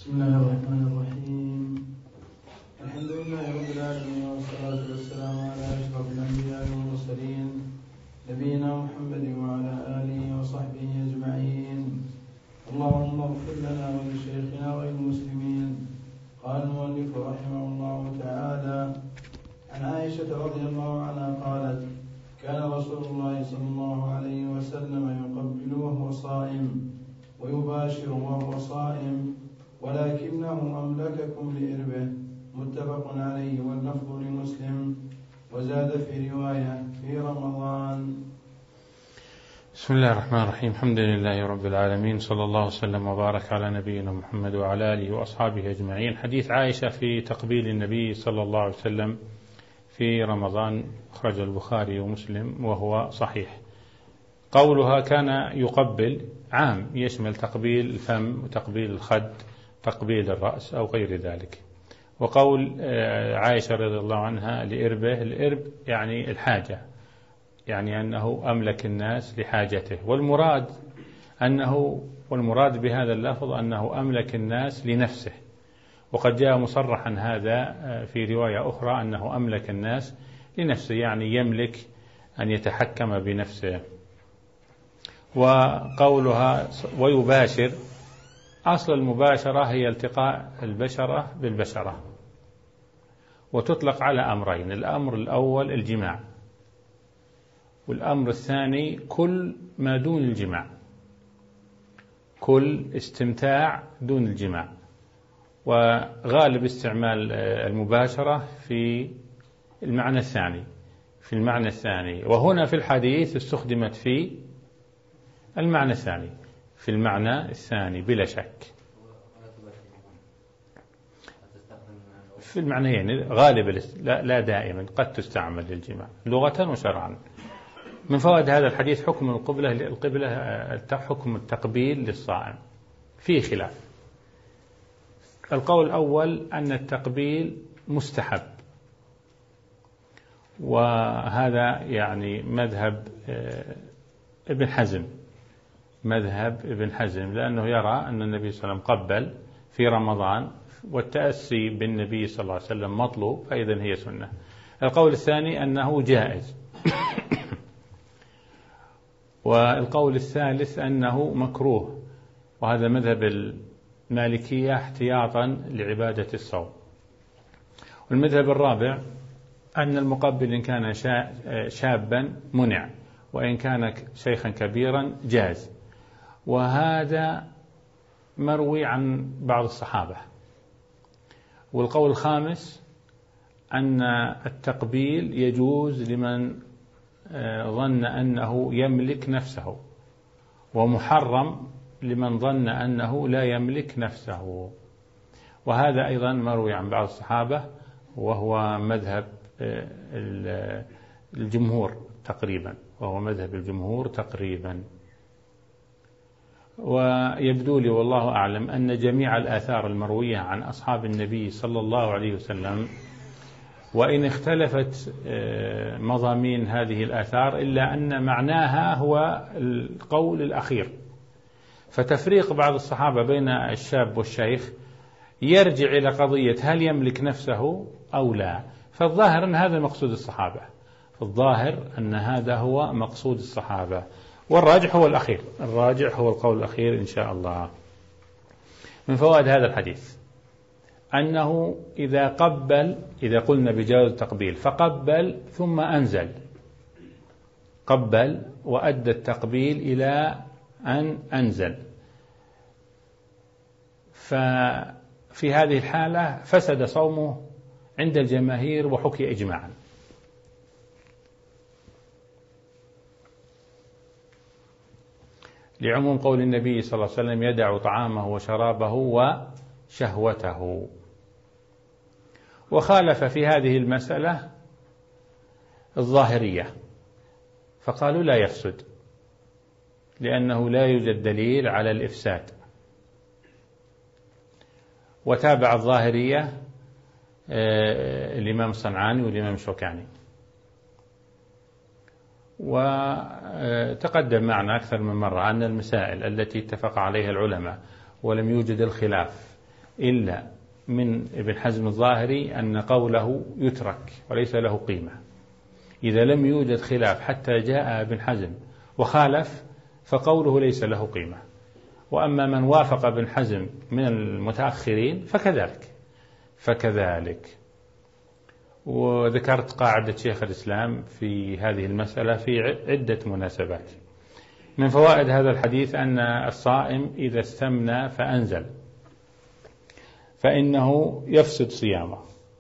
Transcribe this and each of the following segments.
بسم الله الرحمن الرحيم. الحمد لله رب العالمين، والصلاة والسلام على أشرف الأنبياء والمرسلين نبينا محمد وعلى آله وصحبه أجمعين. اللهم اغفر لنا ولشيخنا وللمسلمين. قال المؤلف رحمه الله تعالى: عن عائشة رضي الله عنها قالت: كان رسول الله صلى الله عليه وسلم يقبل وهو صائم ويباشر وهو صائم، ولكنه أملككم لإربه. متفق عليه، واللفظ لمسلم. وزاد في رواية: في رمضان. بسم الله الرحمن الرحيم. الحمد لله رب العالمين، صلى الله وسلم وبارك على نبينا محمد وعلى آله وأصحابه أجمعين. حديث عائشة في تقبيل النبي صلى الله عليه وسلم في رمضان، أخرج البخاري ومسلم وهو صحيح. قولها كان يقبل عام، يشمل تقبيل الفم وتقبيل الخد، تقبيل الرأس أو غير ذلك. وقول عائشة رضي الله عنها لإربه، الإرب يعني الحاجة، يعني أنه أملك الناس لحاجته، والمراد بهذا اللفظ أنه أملك الناس لنفسه. وقد جاء مصرحا هذا في رواية أخرى أنه أملك الناس لنفسه، يعني يملك أن يتحكم بنفسه. وقولها ويباشر، أصل المباشرة هي التقاء البشرة بالبشرة، وتطلق على أمرين: الأمر الأول الجماع، والأمر الثاني كل ما دون الجماع، كل استمتاع دون الجماع. وغالب استعمال المباشرة في المعنى الثاني، وهنا في الحديث استخدمت في المعنى الثاني، في المعنى الثاني بلا شك. في المعنيين غالبا، لا دائما، قد تستعمل للجماع لغة وشرعا. من فوائد هذا الحديث حكم حكم التقبيل للصائم، فيه خلاف. القول الأول أن التقبيل مستحب، وهذا يعني مذهب ابن حزم، لأنه يرى أن النبي صلى الله عليه وسلم قبل في رمضان، والتأسي بالنبي صلى الله عليه وسلم مطلوب، فإذن هي سنة. القول الثاني أنه جائز. والقول الثالث أنه مكروه، وهذا مذهب المالكية احتياطا لعبادة الصوم. والمذهب الرابع أن المقبل إن كان شابا منع، وإن كان شيخا كبيرا جاز. وهذا مروي عن بعض الصحابة. والقول الخامس أن التقبيل يجوز لمن ظن أنه يملك نفسه، ومحرم لمن ظن أنه لا يملك نفسه. وهذا أيضا مروي عن بعض الصحابة، وهو مذهب الجمهور تقريبا. ويبدو لي والله أعلم أن جميع الآثار المروية عن أصحاب النبي صلى الله عليه وسلم، وإن اختلفت مضامين هذه الآثار، إلا أن معناها هو القول الأخير. فتفريق بعض الصحابة بين الشاب والشيخ يرجع إلى قضية هل يملك نفسه أو لا. فالظاهر أن هذا مقصود الصحابة، والراجح هو الأخير، هو القول الأخير إن شاء الله. من فوائد هذا الحديث أنه إذا قلنا بجواز التقبيل فقبل ثم أنزل، قبل وأدى التقبيل إلى أن أنزل، ففي هذه الحالة فسد صومه عند الجماهير وحكي إجماعا. لعموم قول النبي صلى الله عليه وسلم: يدع طعامه وشرابه وشهوته. وخالف في هذه المسألة الظاهرية، فقالوا لا يفسد، لأنه لا يوجد دليل على الإفساد. وتابع الظاهرية الإمام الصنعاني والإمام الشوكاني. وتقدم معنا أكثر من مرة أن المسائل التي اتفق عليها العلماء ولم يوجد الخلاف إلا من ابن حزم الظاهري أن قوله يترك وليس له قيمة. إذا لم يوجد خلاف حتى جاء ابن حزم وخالف فقوله ليس له قيمة. وأما من وافق ابن حزم من المتأخرين فكذلك. وذكرت قاعدة شيخ الإسلام في هذه المسألة في عدة مناسبات. من فوائد هذا الحديث أن الصائم إذا استمنى فأنزل فإنه يفسد صيامه.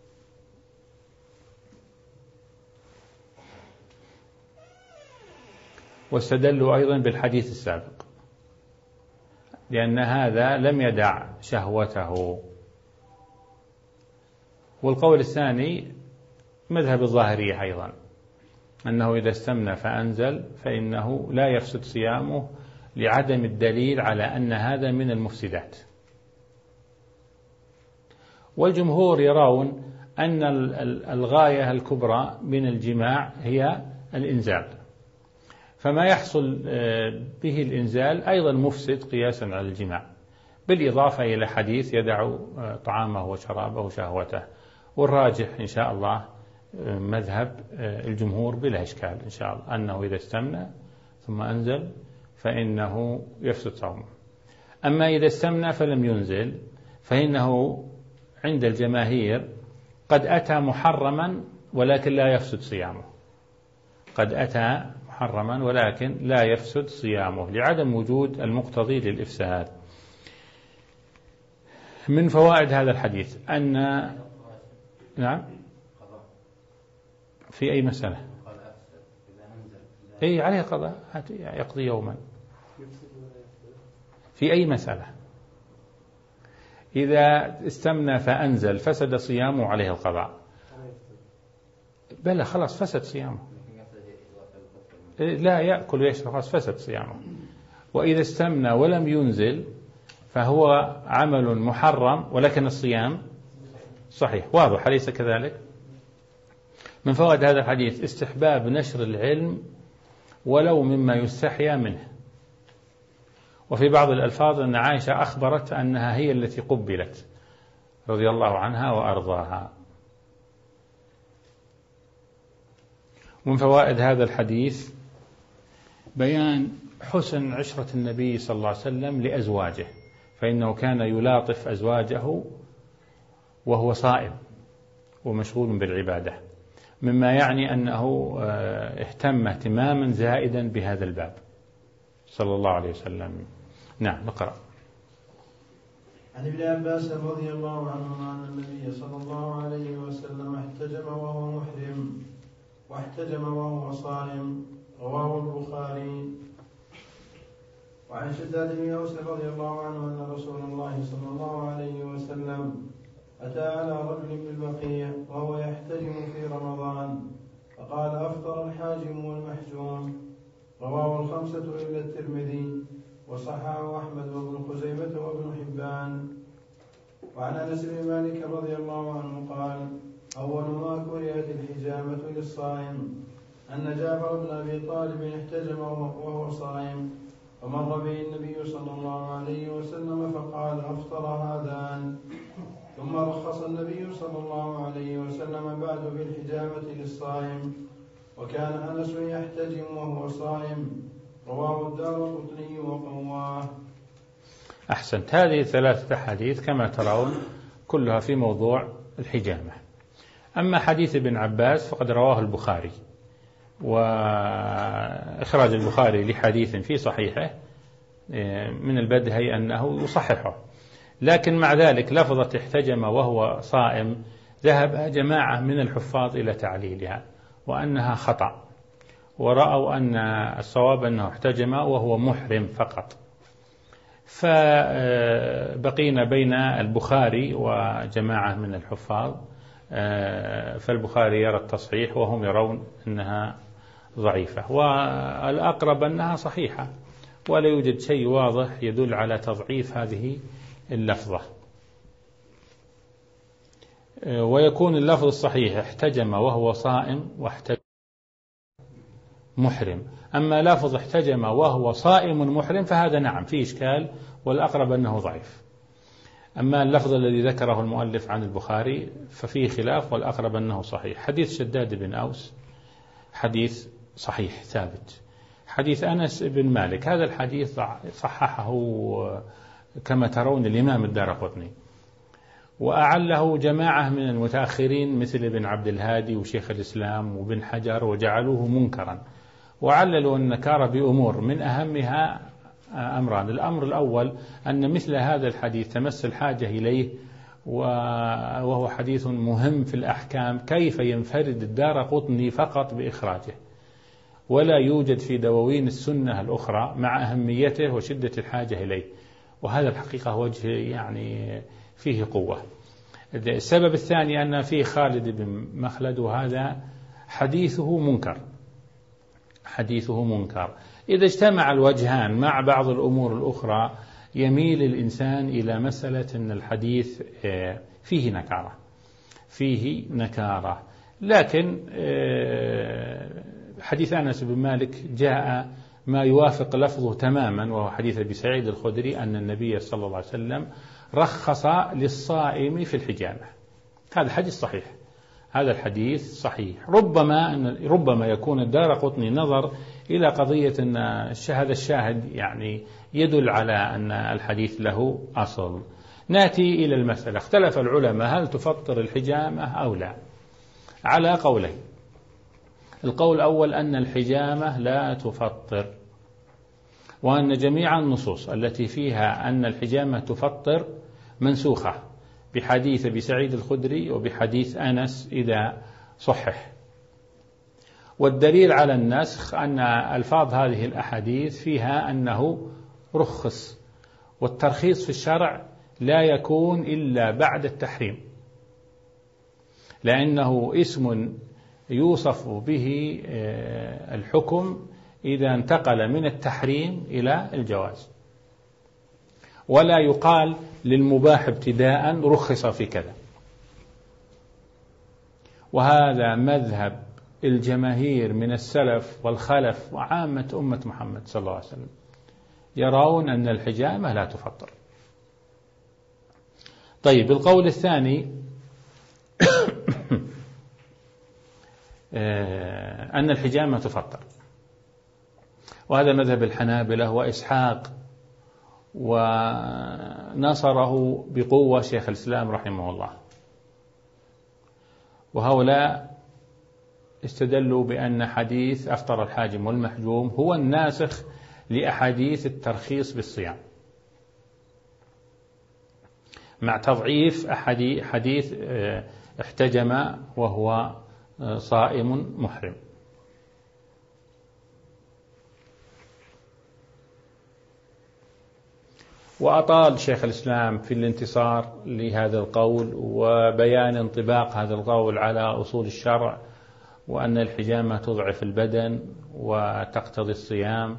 واستدلوا أيضا بالحديث السابق لأن هذا لم يدع شهوته. والقول الثاني مذهب الظاهرية أيضا أنه إذا استمنى فأنزل فإنه لا يفسد صيامه لعدم الدليل على أن هذا من المفسدات. والجمهور يرون أن الغاية الكبرى من الجماع هي الإنزال، فما يحصل به الإنزال أيضا مفسد قياسا على الجماع، بالإضافة إلى حديث يدع طعامه وشرابه وشهوته. والراجح إن شاء الله مذهب الجمهور بلا إشكال إن شاء الله أنه إذا استمنى ثم أنزل فإنه يفسد صومه. أما إذا استمنى فلم ينزل فإنه عند الجماهير قد أتى محرما ولكن لا يفسد صيامه، قد أتى محرما ولكن لا يفسد صيامه لعدم وجود المقتضي للإفساد. من فوائد هذا الحديث أن نعم في أي مسألة أي عليه قضاء يقضي يوما في أي مسألة. إذا استمنى فأنزل فسد صيامه عليه القضاء. بلى خلاص فسد صيامه، لا يأكل ويشرب خلاص فسد صيامه. وإذا استمنى ولم ينزل فهو عمل محرم ولكن الصيام صحيح. واضح أليس كذلك؟ من فوائد هذا الحديث استحباب نشر العلم ولو مما يستحيا منه. وفي بعض الألفاظ أن عائشة أخبرت أنها هي التي قبلت رضي الله عنها وأرضاها. ومن فوائد هذا الحديث بيان حسن عشرة النبي صلى الله عليه وسلم لأزواجه، فإنه كان يلاطف أزواجه وهو صائم ومشغول بالعبادة، مما يعني أنه اهتم اهتماما زائدا بهذا الباب صلى الله عليه وسلم. نعم نقرأ. عن ابن عباس رضي الله عنهما أن النبي صلى الله عليه وسلم احتجم وهو محرم واحتجم وهو صائم، رواه البخاري. وعن شداد بن أوس رضي الله عنه أن رسول الله صلى الله عليه وسلم أتى على رجل بالبقيع وهو يحتجم في رمضان فقال أفطر الحاجم والمحجوم، رواه الخمسة إلا الترمذي وصححه أحمد وابن خزيمة وابن حبان. وعن أنس بن مالك رضي الله عنه قال أول ما كرهت الحجامة للصائم أن جعفر بن أبي طالب احتجم وهو صائم فمر به النبي صلى الله عليه وسلم فقال أفطر هذان. ثم رخص النبي صلى الله عليه وسلم بعد بالحجامة للصائم، وكان أنس يحتجم وهو صائم، رواه الدارقطني وقواه. أحسنت. هذه ثلاثة أحاديث كما ترون كلها في موضوع الحجامة. أما حديث ابن عباس فقد رواه البخاري، وإخراج البخاري لحديث في صحيحه من البدهي أنه يصححه، لكن مع ذلك لفظة احتجم وهو صائم ذهب جماعة من الحفاظ إلى تعليلها وأنها خطأ، ورأوا أن الصواب أنه احتجم وهو محرم فقط. فبقينا بين البخاري وجماعة من الحفاظ، فالبخاري يرى التصحيح وهم يرون أنها ضعيفة، والأقرب أنها صحيحة، ولا يوجد شيء واضح يدل على تضعيف هذه اللفظة. ويكون اللفظ الصحيح احتجم وهو صائم واحتجم محرم. أما لفظ احتجم وهو صائم محرم فهذا نعم فيه إشكال، والأقرب أنه ضعيف. أما اللفظ الذي ذكره المؤلف عن البخاري ففيه خلاف، والأقرب أنه صحيح. حديث شداد بن أوس حديث صحيح ثابت. حديث أنس بن مالك هذا الحديث صححه كما ترون الإمام الدارقطني، وأعله جماعة من المتأخرين مثل ابن عبد الهادي وشيخ الإسلام وابن حجر، وجعلوه منكرا، وعللوا النكارة بأمور من أهمها أمران. الأمر الأول أن مثل هذا الحديث تمس الحاجة إليه، وهو حديث مهم في الأحكام، كيف ينفرد الدارقطني فقط بإخراجه ولا يوجد في دواوين السنة الأخرى مع أهميته وشدة الحاجة إليه؟ وهذا الحقيقة وجه يعني فيه قوة. السبب الثاني أن فيه خالد بن مخلد، وهذا حديثه منكر، حديثه منكر. إذا اجتمع الوجهان مع بعض الأمور الأخرى يميل الإنسان إلى مسألة أن الحديث فيه نكارة، فيه نكارة. لكن حديث أنس بن مالك جاء ما يوافق لفظه تماما، وهو حديث أبي سعيد الخدري أن النبي صلى الله عليه وسلم رخص للصائم في الحجامة. هذا حديث صحيح، هذا الحديث صحيح. ربما يكون الدارقطني نظر إلى قضية أن هذا الشاهد يعني يدل على أن الحديث له أصل. نأتي إلى المسألة. اختلف العلماء هل تفطر الحجامة أو لا، على قولين. القول الأول أن الحجامة لا تفطر، وأن جميع النصوص التي فيها أن الحجامة تفطر منسوخة بحديث أبي سعيد الخدري وبحديث أنس إذا صحح. والدليل على النسخ أن ألفاظ هذه الأحاديث فيها أنه رخص، والترخيص في الشرع لا يكون إلا بعد التحريم، لأنه اسم يوصف به الحكم إذا انتقل من التحريم إلى الجواز، ولا يقال للمباح ابتداء رخص في كذا. وهذا مذهب الجماهير من السلف والخلف وعامة أمة محمد صلى الله عليه وسلم، يرون أن الحجامة لا تفطر. طيب، القول الثاني أن الحجامة تفطر، وهذا مذهب الحنابلة وإسحاق، ونصره بقوة شيخ الإسلام رحمه الله. وهؤلاء استدلوا بأن حديث أفطر الحاجم والمحجوم هو الناسخ لأحاديث الترخيص بالصيام، مع تضعيف حديث احتجم وهو صائم محرم. وأطال شيخ الإسلام في الانتصار لهذا القول وبيان انطباق هذا القول على أصول الشرع، وأن الحجامة تضعف البدن وتقتضي الصيام،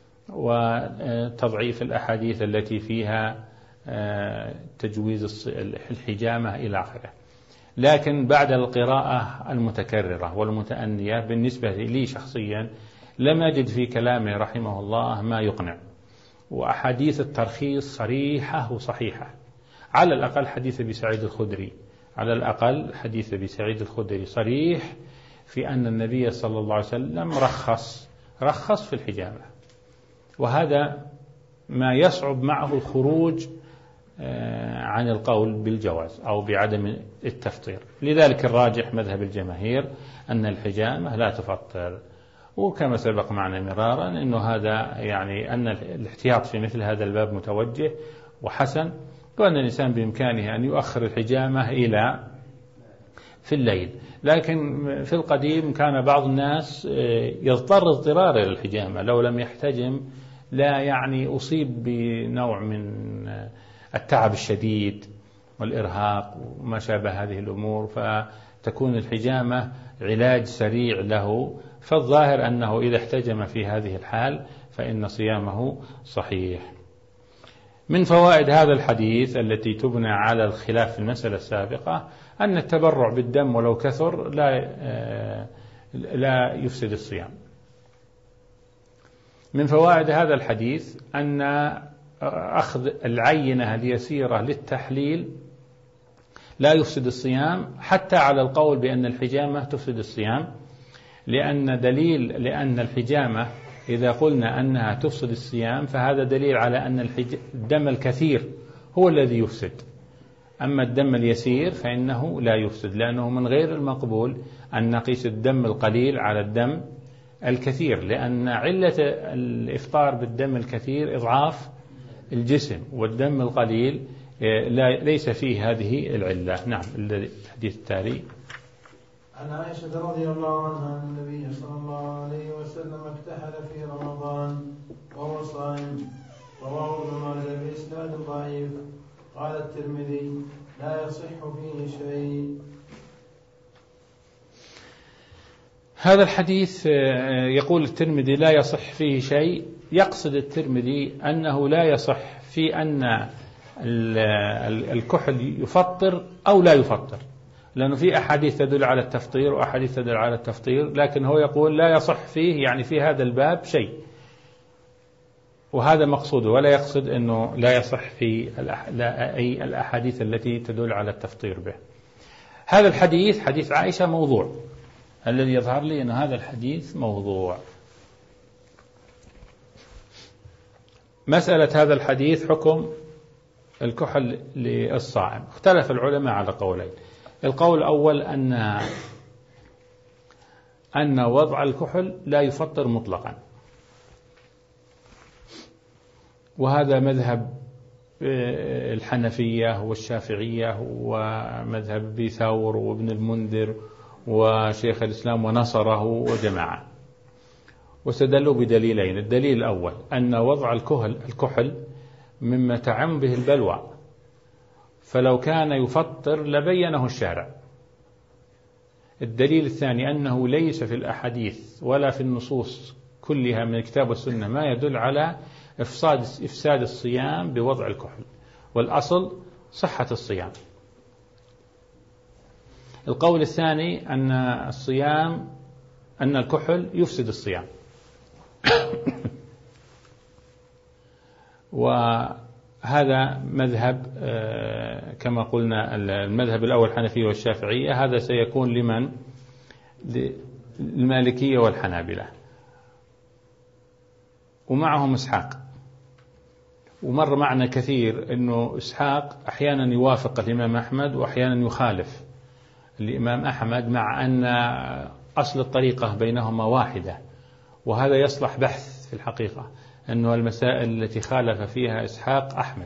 وتضعيف الأحاديث التي فيها تجويز الحجامة إلى آخره. لكن بعد القراءة المتكررة والمتأنية بالنسبة لي شخصيا لم أجد في كلامه رحمه الله ما يقنع، وأحاديث الترخيص صريحة وصحيحة. على الأقل حديث أبي سعيد الخدري، على الأقل حديث أبي سعيد الخدري صريح في أن النبي صلى الله عليه وسلم رخص في الحجامة، وهذا ما يصعب معه الخروج عن القول بالجواز أو بعدم التفطير. لذلك الراجح مذهب الجماهير أن الحجامة لا تفطر. وكما سبق معنا مرارا أنه هذا يعني أن الاحتياط في مثل هذا الباب متوجه وحسن، وأن الإنسان بإمكانه أن يؤخر الحجامة إلى في الليل. لكن في القديم كان بعض الناس يضطر اضطرارا إلى الحجامة، لو لم يحتجم لا يعني أصيب بنوع من التعب الشديد والإرهاق وما شابه هذه الأمور، فتكون الحجامة علاج سريع له. فالظاهر أنه إذا احتجم في هذه الحال فإن صيامه صحيح. من فوائد هذا الحديث التي تبنى على الخلاف في المسألة السابقة أن التبرع بالدم ولو كثر لا يفسد الصيام. من فوائد هذا الحديث أن أخذ العينة اليسيرة للتحليل لا يفسد الصيام، حتى على القول بأن الحجامة تفسد الصيام، لأن الحجامة إذا قلنا أنها تفسد الصيام فهذا دليل على أن الدم الكثير هو الذي يفسد، أما الدم اليسير فإنه لا يفسد، لأنه من غير المقبول أن نقيس الدم القليل على الدم الكثير، لأن علة الإفطار بالدم الكثير إضعاف الجسم، والدم القليل ليس فيه هذه العلة. نعم. الحديث التالي عن عائشة رضي الله عنها أن النبي صلى الله عليه وسلم اكتحل في رمضان وهو صائم، رواه ابن ماجه بإسناد ضعيف. قال الترمذي لا يصح فيه شيء. هذا الحديث يقول الترمذي لا يصح فيه شيء، يقصد الترمذي أنه لا يصح في أن الكحل يفطر أو لا يفطر، لأنه في أحاديث تدل على التفطير وأحاديث تدل على التفطير، لكن هو يقول لا يصح فيه، يعني في هذا الباب شيء، وهذا مقصوده، ولا يقصد أنه لا يصح في أي الأحاديث التي تدل على التفطير به. هذا الحديث حديث عائشة موضوع، الذي يظهر لي أن هذا الحديث موضوع. مسألة هذا الحديث حكم الكحل للصائم، اختلف العلماء على قولين. القول الأول أن وضع الكحل لا يفطر مطلقا، وهذا مذهب الحنفية والشافعية ومذهب ابي ثور وابن المنذر وشيخ الإسلام ونصره وجماعة، واستدلوا بدليلين. الدليل الأول أن وضع الكحل مما تعم به البلوى، فلو كان يفطر لبينه الشارع. الدليل الثاني أنه ليس في الأحاديث ولا في النصوص كلها من الكتاب والسنة ما يدل على إفساد الصيام بوضع الكحل، والأصل صحة الصيام. القول الثاني أن الكحل يفسد الصيام وهذا مذهب كما قلنا المذهب الأول الحنفية والشافعية، هذا سيكون لمن؟ المالكية والحنابلة، ومعهم إسحاق. ومر معنا كثير أنه إسحاق أحيانا يوافق الإمام أحمد وأحيانا يخالف الإمام أحمد، مع أن أصل الطريقة بينهما واحدة، وهذا يصلح بحث في الحقيقة، أنه المسائل التي خالف فيها إسحاق أحمد.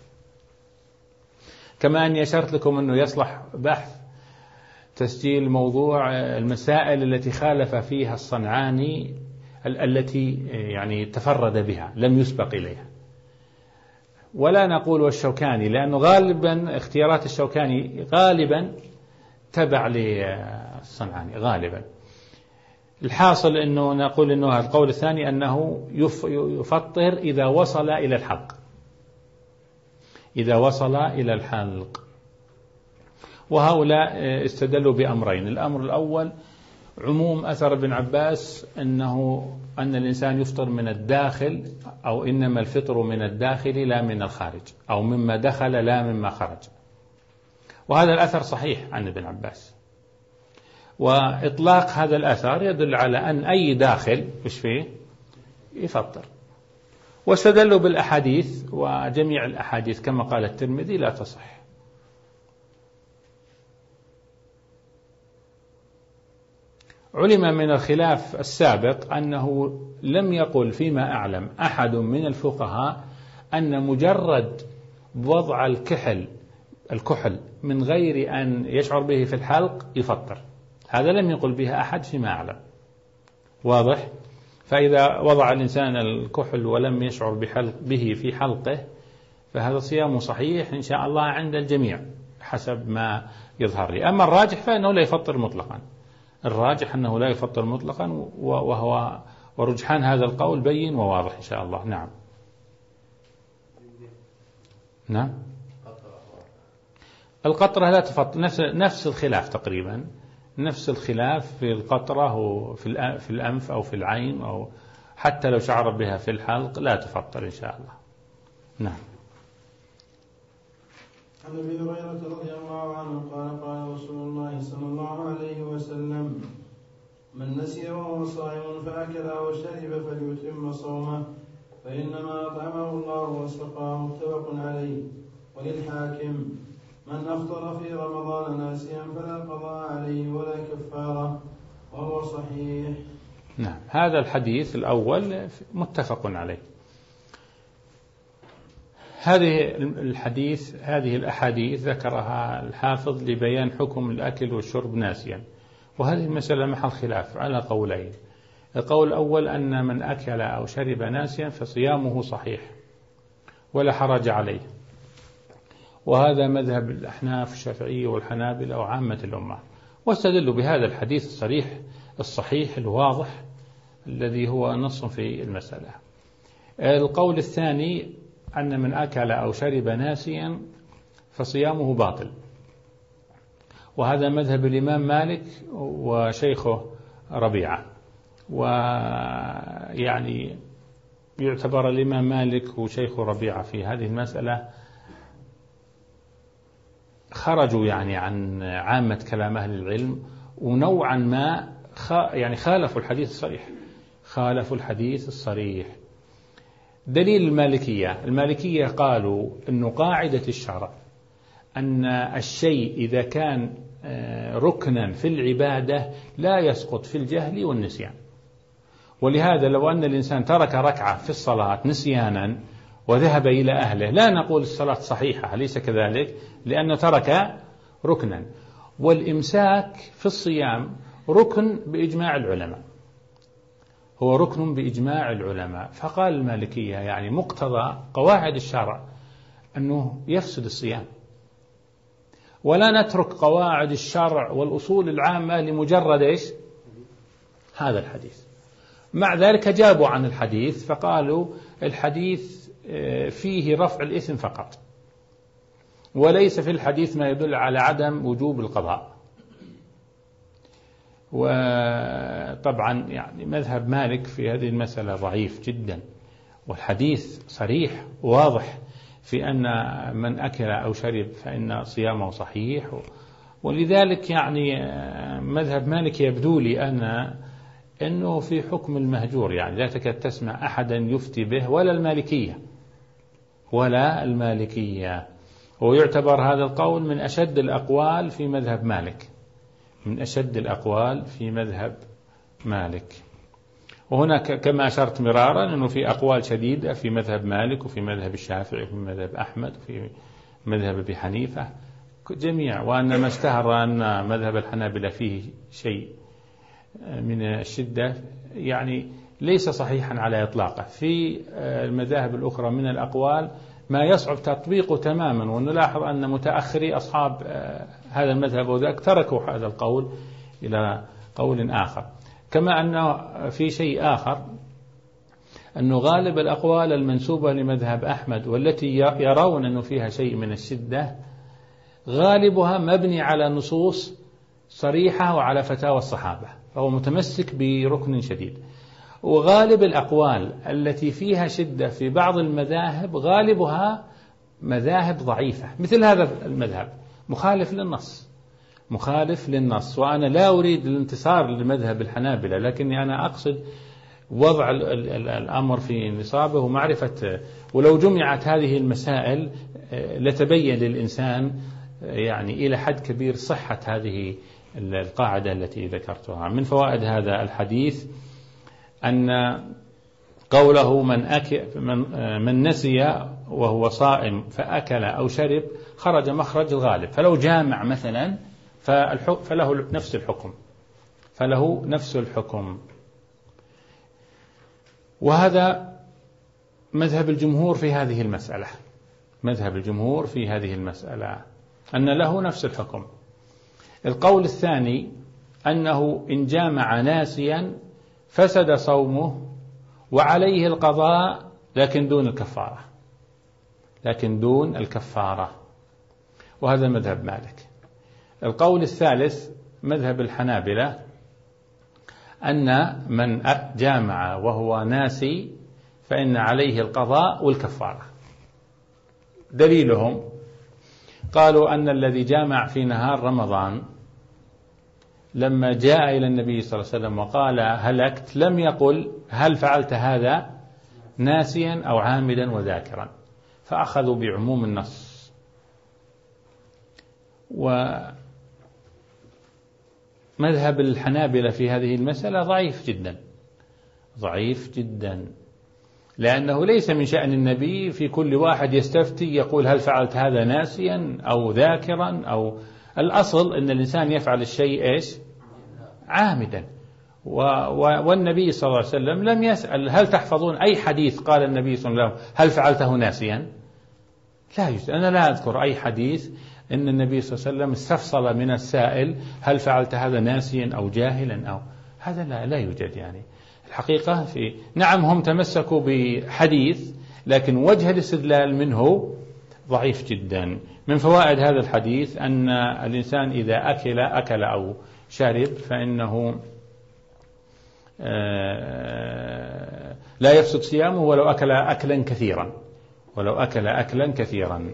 كما أني أشرت لكم أنه يصلح بحث تسجيل موضوع المسائل التي خالف فيها الصنعاني، التي يعني تفرد بها لم يسبق إليها. ولا نقول والشوكاني، لأنه غالبا اختيارات الشوكاني غالبا تبع للصنعاني غالبا. الحاصل أنه نقول أنه القول الثاني أنه يفطر إذا وصل إلى الحلق، إذا وصل إلى الحلق. وهؤلاء استدلوا بأمرين. الأمر الأول عموم أثر ابن عباس أن الإنسان يفطر من الداخل، أو إنما الفطر من الداخل لا من الخارج، أو مما دخل لا مما خرج، وهذا الأثر صحيح عن ابن عباس. وإطلاق هذا الأثر يدل على أن أي داخل وش فيه يفطر. واستدلوا بالأحاديث، وجميع الأحاديث كما قال الترمذي لا تصح. علم من الخلاف السابق أنه لم يقل فيما أعلم أحد من الفقهاء أن مجرد وضع الكحل من غير أن يشعر به في الحلق يفطر، هذا لم يقل به أحد فيما أعلم. واضح؟ فإذا وضع الإنسان الكحل ولم يشعر به في حلقه فهذا صيامه صحيح إن شاء الله عند الجميع حسب ما يظهر لي. أما الراجح فإنه لا يفطر مطلقا، الراجح أنه لا يفطر مطلقا، ورجحان هذا القول بين وواضح إن شاء الله. نعم. نعم. القطرة لا تفطر، نفس الخلاف تقريبا، نفس الخلاف في القطرة وفي الأنف أو في العين، أو حتى لو شعر بها في الحلق لا تفطر إن شاء الله. نعم. عن ابي هريره رضي الله عنه قال قال رسول الله صلى الله عليه وسلم: من نسي وهو صائم فأكل أو شرب فليتم صومه فإنما أطعمه الله وسقاه. متفق عليه. وللحاكم: من أفطر في رمضان ناسيا فلا قضاء عليه ولا كفارة، وهو صحيح. نعم. هذا الحديث الأول متفق عليه. هذه الأحاديث ذكرها الحافظ لبيان حكم الأكل والشرب ناسيا، وهذه المسألة محل خلاف على قولين. القول الأول أن من أكل أو شرب ناسيا فصيامه صحيح ولا حرج عليه، وهذا مذهب الأحناف الشافعية والحنابلة وعامة الأمة، واستدلوا بهذا الحديث الصريح الصحيح الواضح الذي هو نص في المسألة. القول الثاني أن من أكل أو شرب ناسيا فصيامه باطل، وهذا مذهب الإمام مالك وشيخه ربيعة. ويعني يعتبر الإمام مالك وشيخه ربيعة في هذه المسألة خرجوا يعني عن عامة كلام أهل العلم، ونوعا ما يعني خالفوا الحديث الصريح. دليل المالكية قالوا أن قاعدة الشرع أن الشيء إذا كان ركنا في العبادة لا يسقط في الجهل والنسيان، ولهذا لو أن الإنسان ترك ركعة في الصلاة نسيانا وذهب إلى أهله لا نقول الصلاة صحيحة، ليس كذلك، لأنه ترك ركنا. والإمساك في الصيام ركن بإجماع العلماء، هو ركن بإجماع العلماء. فقال المالكية يعني مقتضى قواعد الشرع أنه يفسد الصيام، ولا نترك قواعد الشرع والأصول العامة لمجرد هذا الحديث. مع ذلك جابوا عن الحديث فقالوا الحديث فيه رفع الإثم فقط، وليس في الحديث ما يدل على عدم وجوب القضاء. وطبعا يعني مذهب مالك في هذه المسألة ضعيف جدا، والحديث صريح واضح في أن من أكل أو شرب فإن صيامه صحيح. ولذلك يعني مذهب مالك يبدو لي أنه في حكم المهجور، يعني لا تكاد تسمع أحدا يفتي به ولا المالكية. ويعتبر هذا القول من أشد الأقوال في مذهب مالك، وهناك كما أشرت مرارا أنه في أقوال شديدة في مذهب مالك وفي مذهب الشافعي وفي مذهب أحمد وفي مذهب أبي حنيفة جميع، وأن ما اشتهر أن مذهب الحنابلة فيه شيء من الشدة يعني ليس صحيحا على إطلاقه. في المذاهب الأخرى من الأقوال ما يصعب تطبيقه تماما، ونلاحظ أن متأخري أصحاب هذا المذهب وذاك تركوا هذا القول إلى قول آخر. كما أنه في شيء آخر، أنه غالب الأقوال المنسوبة لمذهب أحمد والتي يرون أنه فيها شيء من الشدة غالبها مبني على نصوص صريحة وعلى فتاوى الصحابة، فهو متمسك بركن شديد. وغالب الأقوال التي فيها شدة في بعض المذاهب غالبها مذاهب ضعيفة، مثل هذا المذهب مخالف للنص. وأنا لا أريد الانتصار لمذهب الحنابلة، لكني أنا أقصد وضع الأمر في نصابه ومعرفة، ولو جمعت هذه المسائل لتبين للإنسان يعني إلى حد كبير صحة هذه القاعدة التي ذكرتها. من فوائد هذا الحديث أن قوله من نسي وهو صائم فأكل أو شرب خرج مخرج الغالب، فلو جامع مثلا فله نفس الحكم. وهذا مذهب الجمهور في هذه المسألة، أن له نفس الحكم. القول الثاني أنه إن جامع ناسيا فسد صومه وعليه القضاء لكن دون الكفارة، وهذا مذهب مالك. القول الثالث مذهب الحنابلة، أن من جامع وهو ناسي فإن عليه القضاء والكفارة، دليلهم قالوا أن الذي جامع في نهار رمضان لما جاء إلى النبي صلى الله عليه وسلم وقال هلكت لم يقل هل فعلت هذا ناسيا أو عامدا وذاكرا، فأخذوا بعموم النص. ومذهب الحنابلة في هذه المسألة ضعيف جدا، ضعيف جدا، لأنه ليس من شأن النبي في كل واحد يستفتي يقول هل فعلت هذا ناسيا أو ذاكرا، أو الأصل أن الإنسان يفعل الشيء إيش؟ عامدا. والنبي صلى الله عليه وسلم لم يسأل هل تحفظون أي حديث قال النبي صلى الله عليه وسلم هل فعلته ناسيا؟ لا يوجد. أنا لا أذكر أي حديث أن النبي صلى الله عليه وسلم استفصل من السائل هل فعلت هذا ناسيا أو جاهلا، أو هذا لا يوجد. يعني الحقيقة نعم هم تمسكوا بحديث، لكن وجه الاستدلال منه ضعيف جدا. من فوائد هذا الحديث أن الإنسان إذا أكل أو شرب فإنه لا يفسد صيامه ولو أكل أكلا كثيرا، ولو أكل أكلا كثيرا.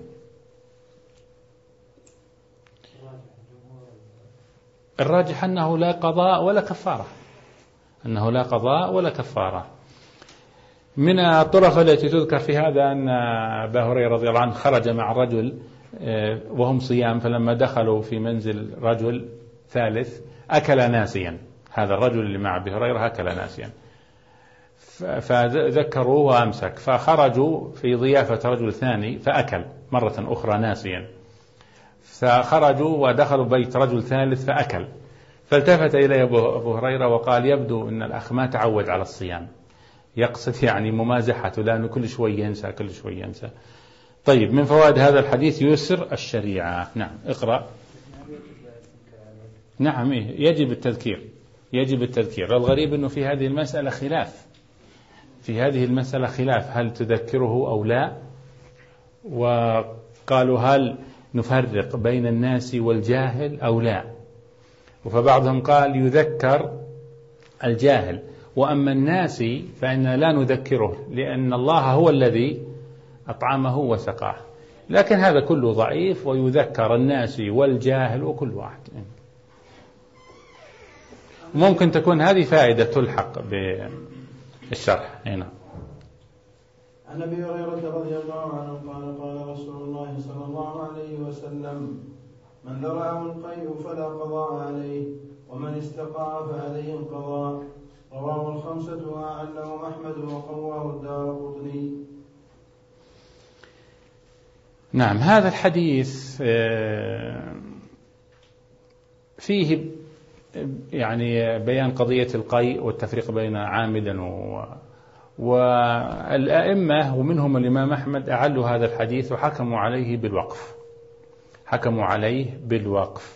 الراجح أنه لا قضاء ولا كفارة، أنه لا قضاء ولا كفارة. من الطرق التي تذكر في هذا أن أبا هريرة رضي الله عنه خرج مع رجل وهم صيام، فلما دخلوا في منزل رجل ثالث أكل ناسيا، هذا الرجل اللي مع أبي هريرة أكل ناسيا، فذكروه وأمسك، فخرجوا في ضيافة رجل ثاني فأكل مرة أخرى ناسيا، فخرجوا ودخلوا بيت رجل ثالث فأكل، فالتفت إليه أبو هريرة وقال يبدو أن الأخ ما تعود على الصيام، يقصد يعني ممازحته لأنه كل شوي ينسى كل شوي ينسى. طيب، من فوائد هذا الحديث يسر الشريعة. نعم اقرأ. نعم يجب التذكير، يجب التذكير. الغريب أنه في هذه المسألة خلاف، في هذه المسألة خلاف هل تذكره أو لا، وقالوا هل نفرق بين الناس والجاهل أو لا، فبعضهم قال يذكر الجاهل، وأما الناس فإن لا نذكره لأن الله هو الذي أطعمه وسقاه. لكن هذا كله ضعيف، ويذكر الناس والجاهل وكل واحد. ممكن تكون هذه فائدة تلحق بالشرح هنا. عن أبي هريرة رضي الله عنه قال قال رسول الله صلى الله عليه وسلم من ذرعه القيء فلا قضاء عليه، ومن استقاع فعليه القضاء. رواه الخمسة وأعلهم أحمد وقواه الدارقطني. نعم، هذا الحديث فيه يعني بيان قضية القيء والتفريق بين عامدا والأئمة ومنهم الإمام أحمد أعلوا هذا الحديث وحكموا عليه بالوقف، حكموا عليه بالوقف.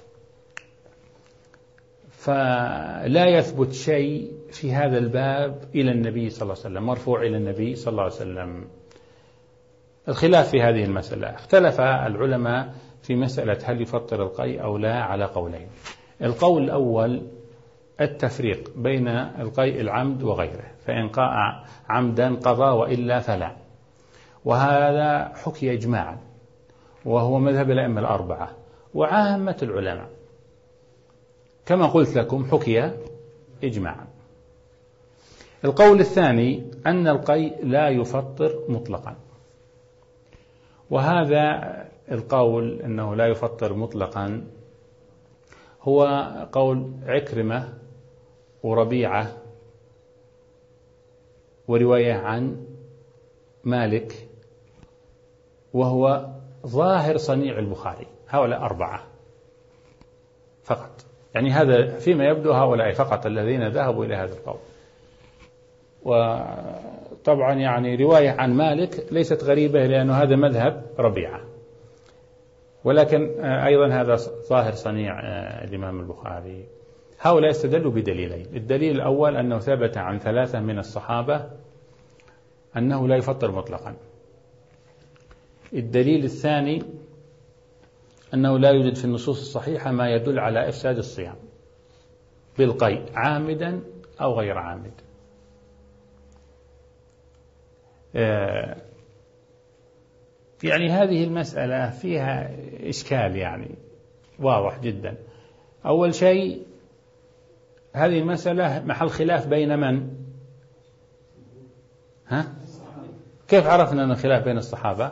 فلا يثبت شيء في هذا الباب إلى النبي صلى الله عليه وسلم، مرفوع إلى النبي صلى الله عليه وسلم. الخلاف في هذه المسألة، اختلف العلماء في مسألة هل يفطر القيء أو لا على قولين. القول الأول التفريق بين القيء العمد وغيره، فإن قاء عمدا قضى وإلا فلا، وهذا حكي إجماعا، وهو مذهب الأئمة الأربعة وعامة العلماء، كما قلت لكم حكي إجماعا. القول الثاني أن القيء لا يفطر مطلقا، وهذا القول أنه لا يفطر مطلقا هو قول عكرمة وربيعة ورواية عن مالك، وهو ظاهر صنيع البخاري. هؤلاء أربعة فقط، يعني هذا فيما يبدو هؤلاء فقط الذين ذهبوا إلى هذا القول. وطبعا يعني رواية عن مالك ليست غريبة لأنه هذا مذهب ربيعة، ولكن أيضا هذا ظاهر صنيع الإمام البخاري. هؤلاء استدلوا بدليلين. الدليل الأول أنه ثبت عن 3 من الصحابة أنه لا يفطر مطلقا. الدليل الثاني أنه لا يوجد في النصوص الصحيحة ما يدل على إفساد الصيام بالقيء عامدا أو غير عامد. يعني هذه المسألة فيها إشكال يعني واضح جدا. أول شيء هذه المسألة محل خلاف بين من؟ كيف عرفنا أن الخلاف بين الصحابة؟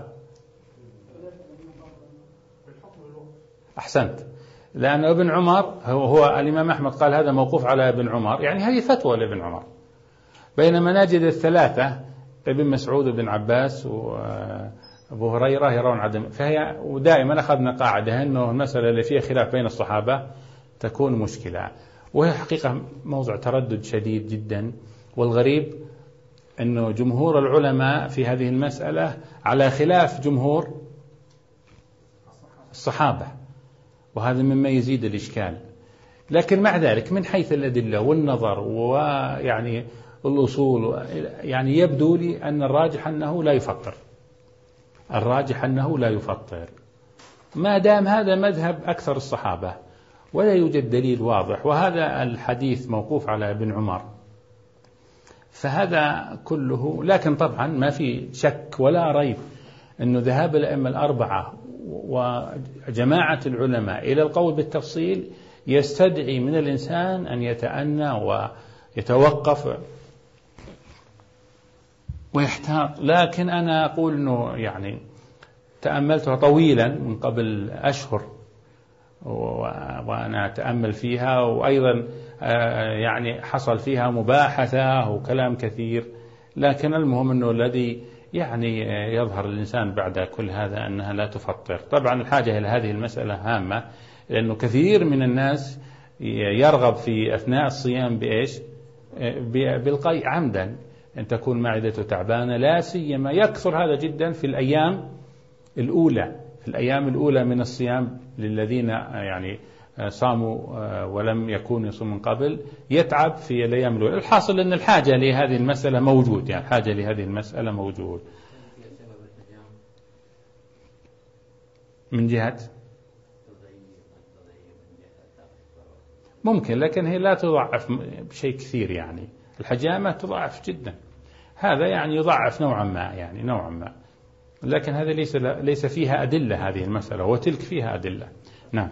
أحسنت، لأن ابن عمر هو الإمام أحمد قال هذا موقوف على ابن عمر، يعني هذه فتوى لابن عمر، بينما نجد الثلاثة ابن مسعود وابن عباس وأبو هريرة يرون عدم. فهي ودائما أخذنا قاعدة أنه المسألة اللي فيها خلاف بين الصحابة تكون مشكلة، وهي حقيقة موضع تردد شديد جدا. والغريب أنه جمهور العلماء في هذه المسألة على خلاف جمهور الصحابة، وهذا مما يزيد الإشكال. لكن مع ذلك من حيث الأدلة والنظر ويعني الأصول، يعني يبدو لي أن الراجح أنه لا يفطر، الراجح أنه لا يفطر ما دام هذا مذهب أكثر الصحابة ولا يوجد دليل واضح، وهذا الحديث موقوف على ابن عمر، فهذا كله. لكن طبعا ما في شك ولا ريب أنه ذهاب الأئمة الأربعة وجماعة العلماء إلى القول بالتفصيل يستدعي من الإنسان أن يتأنى ويتوقف ويحتاط. لكن أنا أقول أنه يعني تأملتها طويلا من قبل أشهر وأنا أتأمل فيها، وأيضا يعني حصل فيها مباحثة وكلام كثير. لكن المهم أنه الذي يعني يظهر الإنسان بعد كل هذا أنها لا تفطر. طبعا الحاجة إلى هذه المسألة هامة، لأنه كثير من الناس يرغب في أثناء الصيام بإيش؟ بالقيء عمدا، أن تكون معدته تعبانة، لا سيما يكثر هذا جدا في الأيام الأولى، في الأيام الأولى من الصيام للذين يعني صاموا ولم يكونوا يصوموا من قبل، يتعب في الأيام الأولى. الحاصل أن الحاجة لهذه المسألة موجود، يعني حاجة لهذه المسألة موجود من جهة ممكن، لكن هي لا تضعف بشيء كثير، يعني الحجامة تضعف جدا، هذا يعني يضعف نوعا ما، يعني نوعا ما، لكن هذا ليس فيها أدلة هذه المسألة، وتلك فيها أدلة. نعم.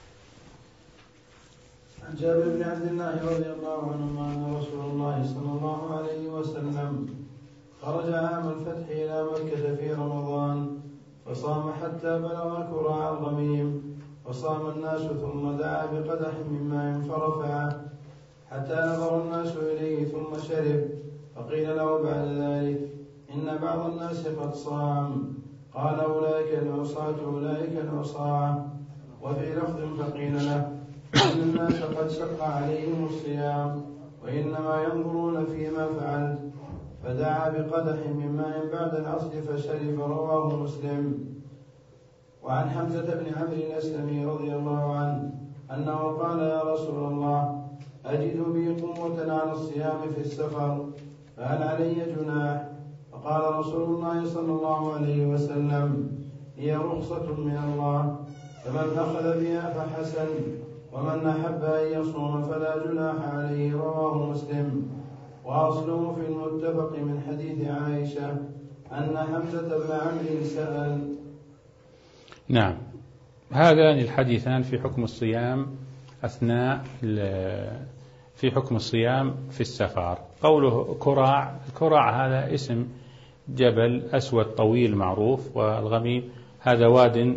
عن جابر بن عبد الله رضي الله عنهما أن رسول الله صلى الله عليه وسلم خرج عام الفتح إلى مكة في رمضان، فصام حتى بلغ كراع الغميم، وصام الناس ثم دعا بقدح من ماء فرفعه حتى نظر الناس إليه ثم شرب، فقيل له بعد ذلك إن بعض الناس قد صام، قال أولئك العصاة أولئك العصاة. وفي لفظ فقيل له إن الناس قد شق عليهم الصيام وإنما ينظرون فيما فعلت، فدعا بقدح من ماء بعد العصر فشرب، رواه مسلم. وعن حمزة بن عمرو الأسلمي رضي الله عنه أنه قال يا رسول الله أجد بي قوة على الصيام في السفر، فهل علي جناح؟ فقال رسول الله صلى الله عليه وسلم هي رخصة من الله، فمن أخذ بها فحسن، ومن أحب أن يصوم فلا جناح عليه، رواه مسلم. وأصله في المتفق من حديث عائشة أن حمزة بن عمرو سأل. نعم، هذان الحديثان في حكم الصيام أثناء في حكم الصيام في السفر. قوله كراع، الكراع هذا اسم جبل أسود طويل معروف، والغميم هذا واد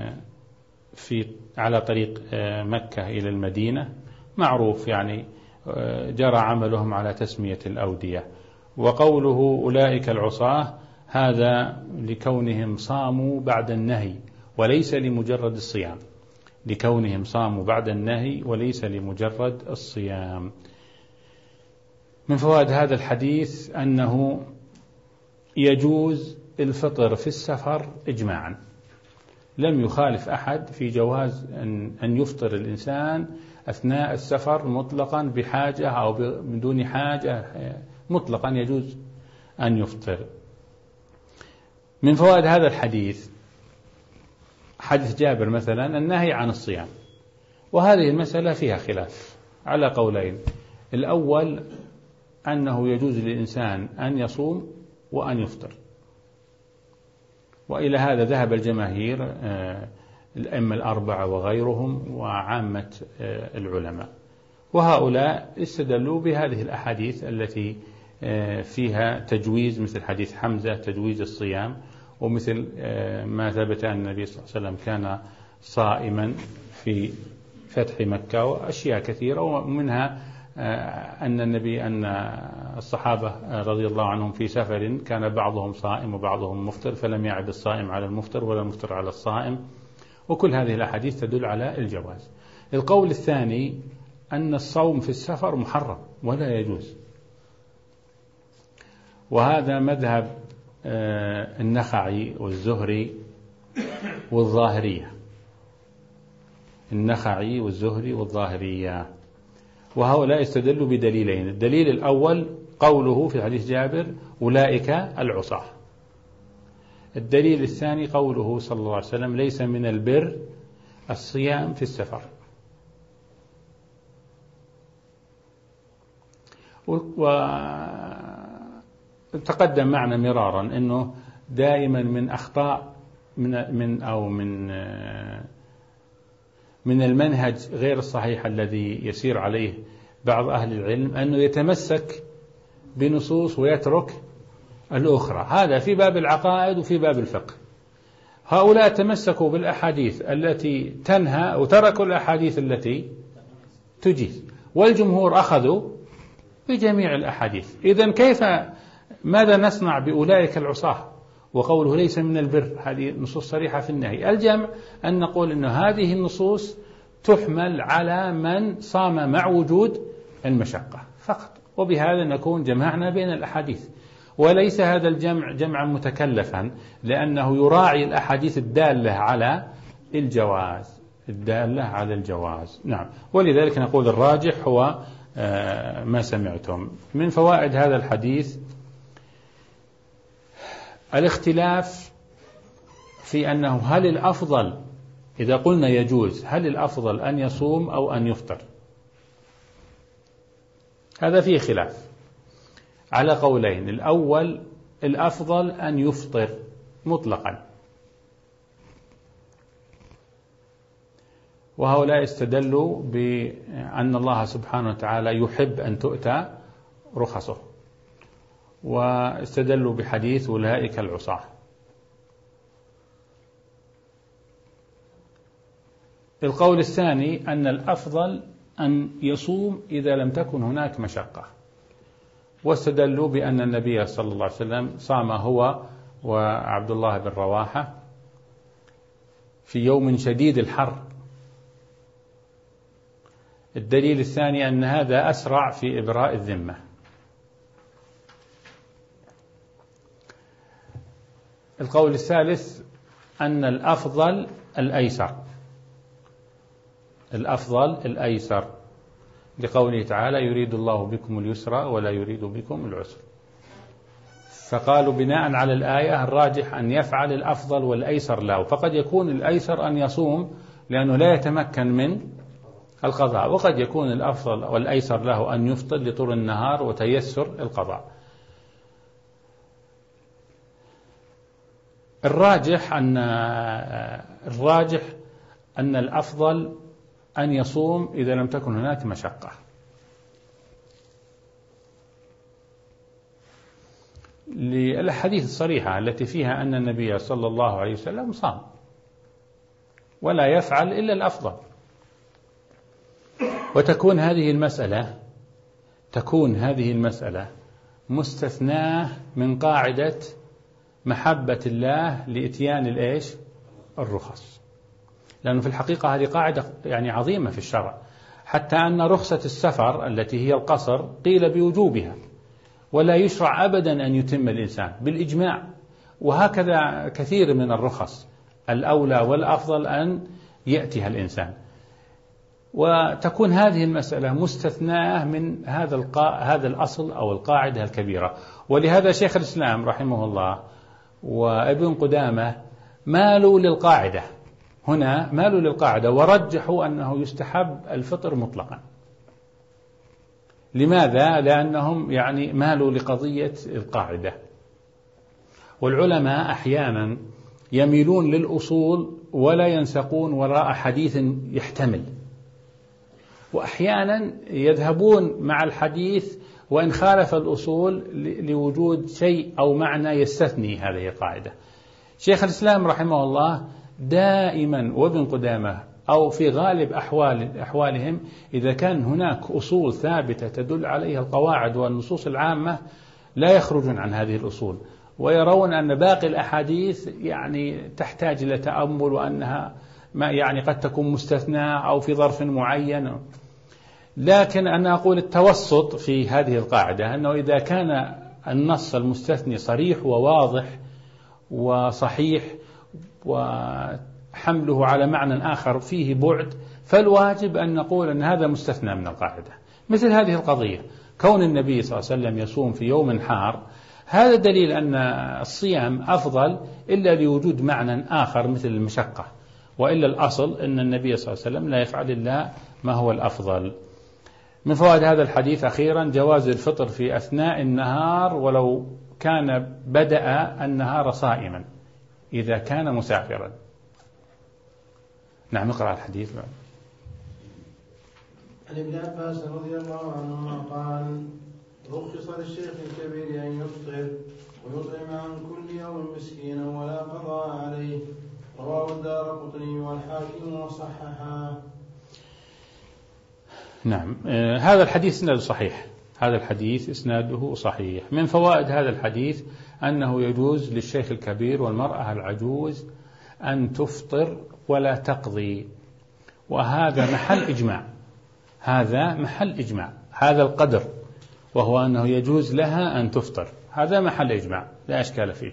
على طريق مكة إلى المدينة معروف، يعني جرى عملهم على تسمية الأودية. وقوله أولئك العصاة هذا لكونهم صاموا بعد النهي وليس لمجرد الصيام، لكونهم صاموا بعد النهي وليس لمجرد الصيام. من فوائد هذا الحديث أنه يجوز الفطر في السفر إجماعا، لم يخالف أحد في جواز أن يفطر الإنسان أثناء السفر مطلقا بحاجة أو بدون حاجة، مطلقا يجوز أن يفطر. من فوائد هذا الحديث حديث جابر مثلا النهي عن الصيام، وهذه المسألة فيها خلاف على قولين. الأول أنه يجوز للإنسان أن يصوم وأن يفطر، وإلى هذا ذهب الجماهير الأئمة الأربعة وغيرهم وعامة العلماء، وهؤلاء استدلوا بهذه الأحاديث التي فيها تجويز، مثل حديث حمزة تجويز الصيام، ومثل ما ثبت أن النبي صلى الله عليه وسلم كان صائما في فتح مكة، وأشياء كثيرة، ومنها أن الصحابة رضي الله عنهم في سفر كان بعضهم صائم وبعضهم مفطر، فلم يعد الصائم على المفطر ولا المفطر على الصائم، وكل هذه الأحاديث تدل على الجواز. القول الثاني أن الصوم في السفر محرم ولا يجوز، وهذا مذهب النخعي والزهري والظاهرية، النخعي والزهري والظاهرية، وهؤلاء استدلوا بدليلين. الدليل الأول قوله في حديث جابر أولئك العصاة. الدليل الثاني قوله صلى الله عليه وسلم ليس من البر الصيام في السفر. وتقدم معنا مرارا أنه دائما من أخطاء من المنهج غير الصحيح الذي يسير عليه بعض أهل العلم أنه يتمسك بنصوص ويترك الأخرى، هذا في باب العقائد وفي باب الفقه. هؤلاء تمسكوا بالأحاديث التي تنهى وتركوا الأحاديث التي تجيز، والجمهور أخذوا بجميع الأحاديث. إذن ماذا نصنع بأولئك العصاة وقوله ليس من البر؟ هذه نصوص صريحة في النهي. الجمع أن نقول أن هذه النصوص تحمل على من صام مع وجود المشقة فقط، وبهذا نكون جمعنا بين الأحاديث، وليس هذا الجمع جمعا متكلفا، لأنه يراعي الأحاديث الدالة على الجواز. نعم، ولذلك نقول الراجح هو ما سمعتم. من فوائد هذا الحديث الاختلاف في أنه هل الأفضل إذا قلنا يجوز، هل الأفضل أن يصوم أو أن يفطر؟ هذا فيه خلاف على قولين. الأول الأفضل أن يفطر مطلقا، وهؤلاء استدلوا بأن الله سبحانه وتعالى يحب أن تؤتى رخصه، واستدلوا بحديث أولئك العصاة. القول الثاني أن الأفضل أن يصوم إذا لم تكن هناك مشقة، واستدلوا بأن النبي صلى الله عليه وسلم صام هو وعبد الله بن رواحة في يوم شديد الحر. الدليل الثاني أن هذا أسرع في إبراء الذمة. القول الثالث أن الأفضل الأيسر لقوله تعالى يريد الله بكم اليسر ولا يريد بكم العسر، فقالوا بناء على الآية الراجح أن يفعل الأفضل والأيسر له، فقد يكون الأيسر أن يصوم لأنه لا يتمكن من القضاء، وقد يكون الأفضل والأيسر له أن يفطر لطول النهار وتيسر القضاء. الراجح أن الأفضل أن يصوم إذا لم تكن هناك مشقة، للحديث الصريحة التي فيها أن النبي صلى الله عليه وسلم صام ولا يفعل إلا الأفضل. وتكون هذه المسألة مستثناة من قاعدة محبة الله لإتيان الرخص، لأنه في الحقيقة هذه قاعدة يعني عظيمة في الشرع، حتى أن رخصة السفر التي هي القصر قيل بوجوبها، ولا يشرع أبدا أن يتم الإنسان بالإجماع، وهكذا كثير من الرخص الأولى والأفضل أن يأتيها الإنسان. وتكون هذه المسألة مستثناة من هذا الأصل أو القاعدة الكبيرة. ولهذا شيخ الإسلام رحمه الله وابن قدامة مالوا للقاعدة ورجحوا أنه يستحب الفطر مطلقا. لماذا؟ لأنهم مالوا لقضية القاعدة. والعلماء أحيانا يميلون للأصول ولا ينسقون وراء حديث يحتمل، وأحيانا يذهبون مع الحديث وإن خالف الأصول لوجود شيء أو معنى يستثني هذه القاعدة. شيخ الإسلام رحمه الله دائما وابن قدامة أو في غالب أحوالهم إذا كان هناك أصول ثابتة تدل عليها القواعد والنصوص العامة لا يخرجون عن هذه الأصول، ويرون أن باقي الأحاديث يعني تحتاج إلى تأمل، وأنها ما يعني قد تكون مستثنى أو في ظرف معين. لكن أنا أقول التوسط في هذه القاعدة أنه إذا كان النص المستثني صريح وواضح وصحيح وحمله على معنى آخر فيه بعد، فالواجب أن نقول أن هذا مستثنى من القاعدة. مثل هذه القضية، كون النبي صلى الله عليه وسلم يصوم في يوم حار، هذا دليل أن الصيام أفضل إلا لوجود معنى آخر مثل المشقة، وإلا الأصل أن النبي صلى الله عليه وسلم لا يفعل إلا ما هو الأفضل. من فوائد هذا الحديث أخيرا جواز الفطر في أثناء النهار ولو كان بدأ النهار صائما إذا كان مسافرا. نعم، اقرأ الحديث. عن ابن عباس رضي الله عنهما قال: رخص للشيخ الكبير أن يفطر ويطعم عن كل يوم مسكينا ولا قضاء عليه. رواه الدارقطني والحاكم وصححه. نعم، هذا الحديث إسناده صحيح. هذا الحديث إسناده صحيح. من فوائد هذا الحديث أنه يجوز للشيخ الكبير والمرأة العجوز أن تفطر ولا تقضي، وهذا محل إجماع. هذا محل إجماع، هذا القدر، وهو أنه يجوز لها أن تفطر، هذا محل إجماع لا أشكال فيه.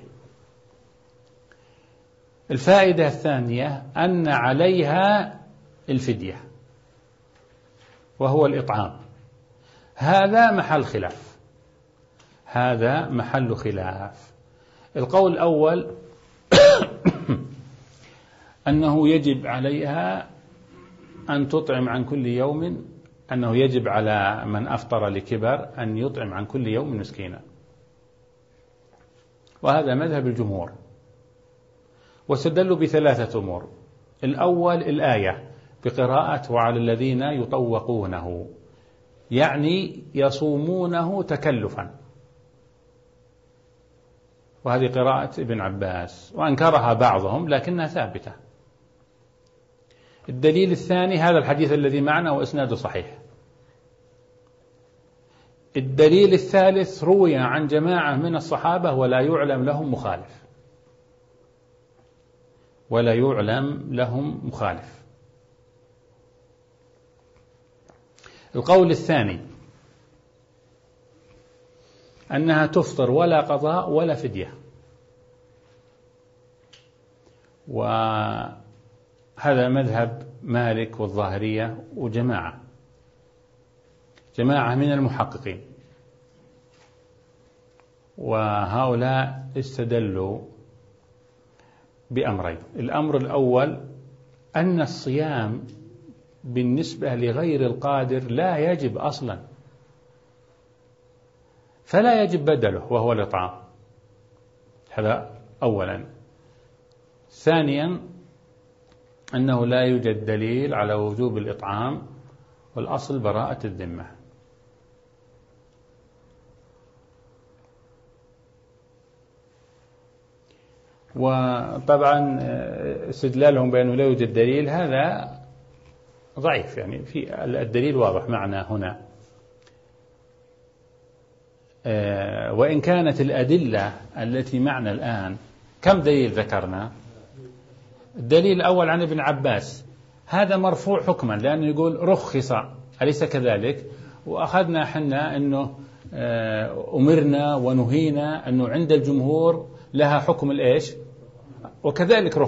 الفائدة الثانية أن عليها الفدية وهو الإطعام، هذا محل خلاف، هذا محل خلاف. القول الأول أنه يجب عليها أن تطعم عن كل يوم، أنه يجب على من أفطر لكبر أن يطعم عن كل يوم مسكينا، وهذا مذهب الجمهور، واستدلوا بثلاثة أمور. الأول الآية بقراءة وعلى الذين يطوقونه، يعني يصومونه تكلفا، وهذه قراءة ابن عباس وأنكرها بعضهم لكنها ثابتة. الدليل الثاني هذا الحديث الذي معنا وإسناده صحيح. الدليل الثالث روي عن جماعة من الصحابة ولا يعلم لهم مخالف، ولا يعلم لهم مخالف. القول الثاني أنها تفطر ولا قضاء ولا فدية، وهذا مذهب مالك والظاهرية وجماعة من المحققين، وهؤلاء استدلوا بأمرين. الأمر الأول أن الصيام بالنسبة لغير القادر لا يجب أصلا، فلا يجب بدله وهو الإطعام، هذا أولا. ثانيا أنه لا يوجد دليل على وجوب الإطعام، والأصل براءة الذمة. وطبعا استدلالهم بأنه لا يوجد دليل هذا ضعيف، يعني في الدليل واضح معنا هنا. وإن كانت الأدلة التي معنا الآن كم دليل ذكرنا؟ الدليل الأول عن ابن عباس، هذا مرفوع حكما لأنه يقول رخص، أليس كذلك؟ وأخذنا حنا أنه أمرنا ونهينا، أنه عند الجمهور لها حكم الإيش، وكذلك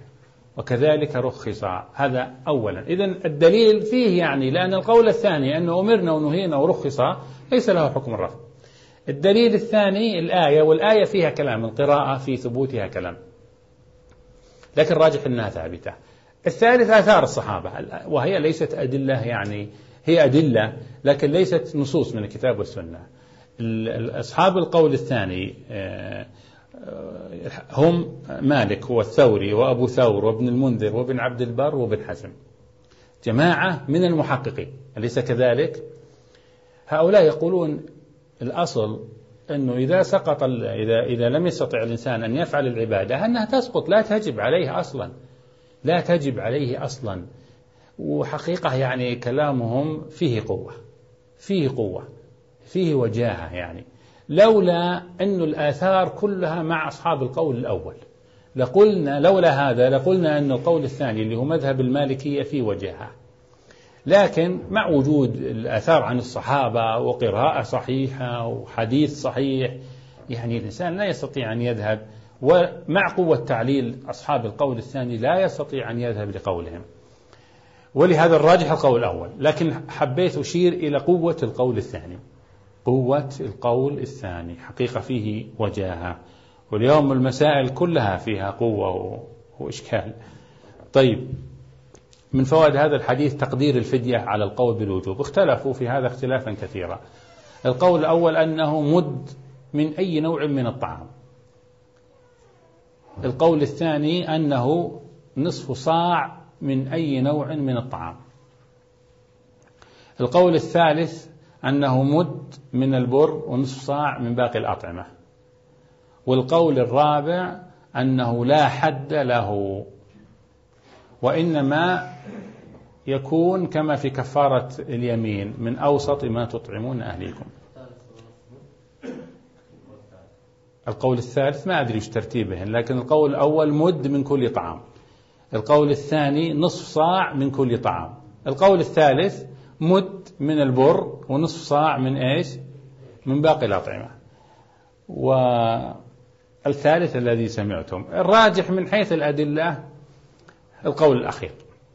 رخص، هذا أولا. إذن الدليل فيه يعني، لأن القول الثاني أنه أمرنا ونهينا ورخص ليس له حكم الرفع. الدليل الثاني الآية، والآية فيها كلام، القراءة في ثبوتها كلام، لكن الراجح أنها ثابتة. الثالث آثار الصحابة، وهي ليست أدلة، يعني هي أدلة لكن ليست نصوص من الكتاب والسنة. أصحاب القول الثاني هم مالك والثوري وأبو ثور وابن المنذر وابن عبد البر وابن حزم، جماعة من المحققين، أليس كذلك؟ هؤلاء يقولون الأصل أنه إذا سقط إذا لم يستطع الإنسان أن يفعل العبادة أنها تسقط، لا تجب عليه أصلا، لا تجب عليه أصلا. وحقيقة يعني كلامهم فيه قوة، فيه قوة، فيه وجاهة. يعني لولا أن الآثار كلها مع أصحاب القول الأول لقلنا، لولا هذا لقلنا أن القول الثاني اللي هو مذهب المالكية فيه وجاهة. لكن مع وجود الآثار عن الصحابة وقراءة صحيحة وحديث صحيح، يعني الإنسان لا يستطيع أن يذهب، ومع قوة تعليل أصحاب القول الثاني لا يستطيع أن يذهب لقولهم، ولهذا الراجح القول الأول. لكن حبيت أشير إلى قوة القول الثاني، قوة القول الثاني حقيقة فيه وجاهة، واليوم المسائل كلها فيها قوة وإشكال. طيب، من فوائد هذا الحديث تقدير الفدية على القول بالوجوب، اختلفوا في هذا اختلافا كثيرا. القول الأول أنه مد من أي نوع من الطعام، القول الثاني أنه نصف صاع من أي نوع من الطعام، القول الثالث أنه مد من البر ونصف صاع من باقي الأطعمة، والقول الرابع أنه لا حد له، وإنما يكون كما في كفارة اليمين من أوسط ما تطعمون أهليكم. القول الثالث ما أدري ايش ترتيبهن، لكن القول الأول مد من كل طعام، القول الثاني نصف صاع من كل طعام، القول الثالث مد من البر ونصف صاع من إيش؟ من باقي الأطعمة، والثالث الذي سمعتم. الراجح من حيث الأدلة القول الأخير،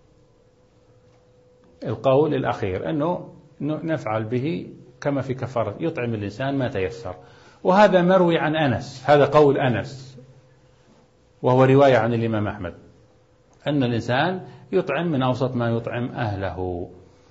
القول الأخير أنه نفعل به كما في كفارة، يطعم الإنسان ما تيسر، وهذا مروي عن أنس، هذا قول أنس وهو رواية عن الإمام أحمد، أن الإنسان يطعم من أوسط ما يطعم أهله،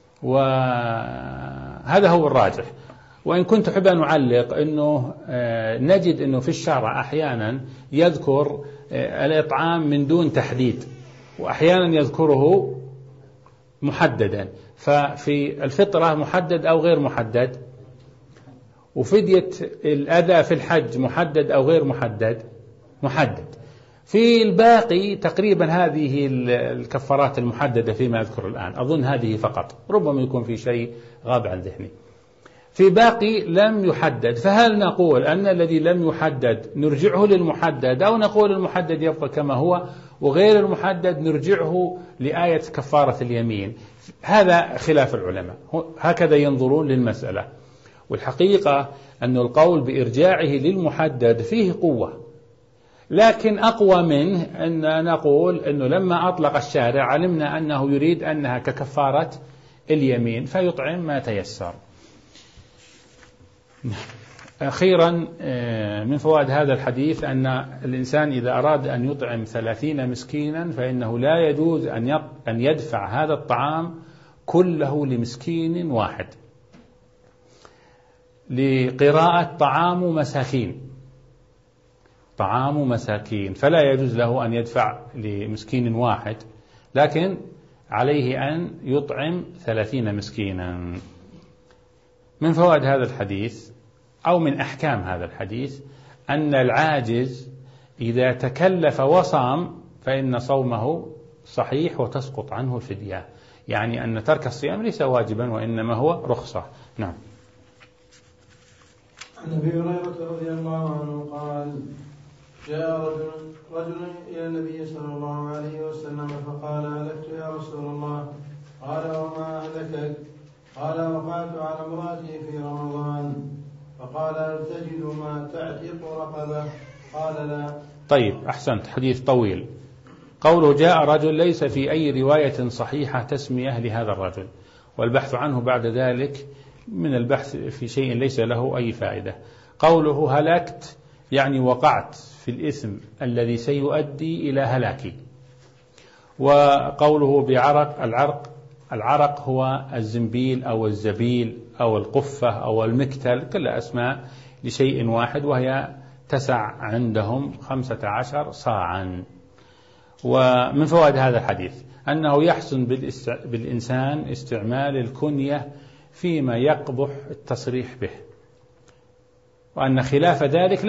وهذا هو الراجح. وإن كنت أحب أن أعلق أنه نجد أنه في الشرع أحيانا يذكر الإطعام من دون تحديد، وأحيانا يذكره محددا، ففي الفطرة محدد أو غير محدد، وفدية الأذى في الحج محدد أو غير محدد، محدد. في الباقي تقريبا هذه الكفارات المحددة فيما أذكر الآن، أظن هذه فقط، ربما يكون في شيء غاب عن ذهني. في باقي لم يحدد، فهل نقول أن الذي لم يحدد نرجعه للمحدد، أو نقول المحدد يبقى كما هو وغير المحدد نرجعه لآية كفارة اليمين؟ هذا خلاف العلماء، هكذا ينظرون للمسألة. والحقيقة أن القول بإرجاعه للمحدد فيه قوة، لكن أقوى منه أن نقول أنه لما أطلق الشارع علمنا أنه يريد أنها ككفارة اليمين فيطعم ما تيسر. أخيرا من فوائد هذا الحديث أن الإنسان إذا أراد أن يطعم 30 مسكينا فإنه لا يجوز أن يدفع هذا الطعام كله لمسكين واحد، لقراءة طعام مساكين، طعام مساكين، فلا يجوز له أن يدفع لمسكين واحد، لكن عليه أن يطعم 30 مسكينا. من فوائد هذا الحديث أو من أحكام هذا الحديث أن العاجز إذا تكلف وصام فإن صومه صحيح وتسقط عنه الفدية، يعني أن ترك الصيام ليس واجبا وإنما هو رخصة. نعم. عن أبي هريرة رضي الله عنه قال: جاء رجل إلى النبي صلى الله عليه وسلم فقال: هلكت يا رسول الله. قال: وما أهلكك؟ قال: وقعت على امرأتي في رمضان. فقال: هل تجد ما تعتق رقبة؟ قال: لا. طيب، أحسنت، حديث طويل. قوله جاء رجل ليس في أي رواية صحيحة تسمية لهذا الرجل، والبحث عنه بعد ذلك من البحث في شيء ليس له أي فائدة. قوله هلكت يعني وقعت في الإثم الذي سيؤدي إلى هلاكي. وقوله بعرق، العرق هو الزنبيل أو الزبيل أو القفة أو المكتل، كل أسماء لشيء واحد، وهي تسع عندهم 15 صاعا. ومن فوائد هذا الحديث أنه يحسن بالإنسان استعمال الكنية فيما يقبح التصريح به، وأن خلاف ذلك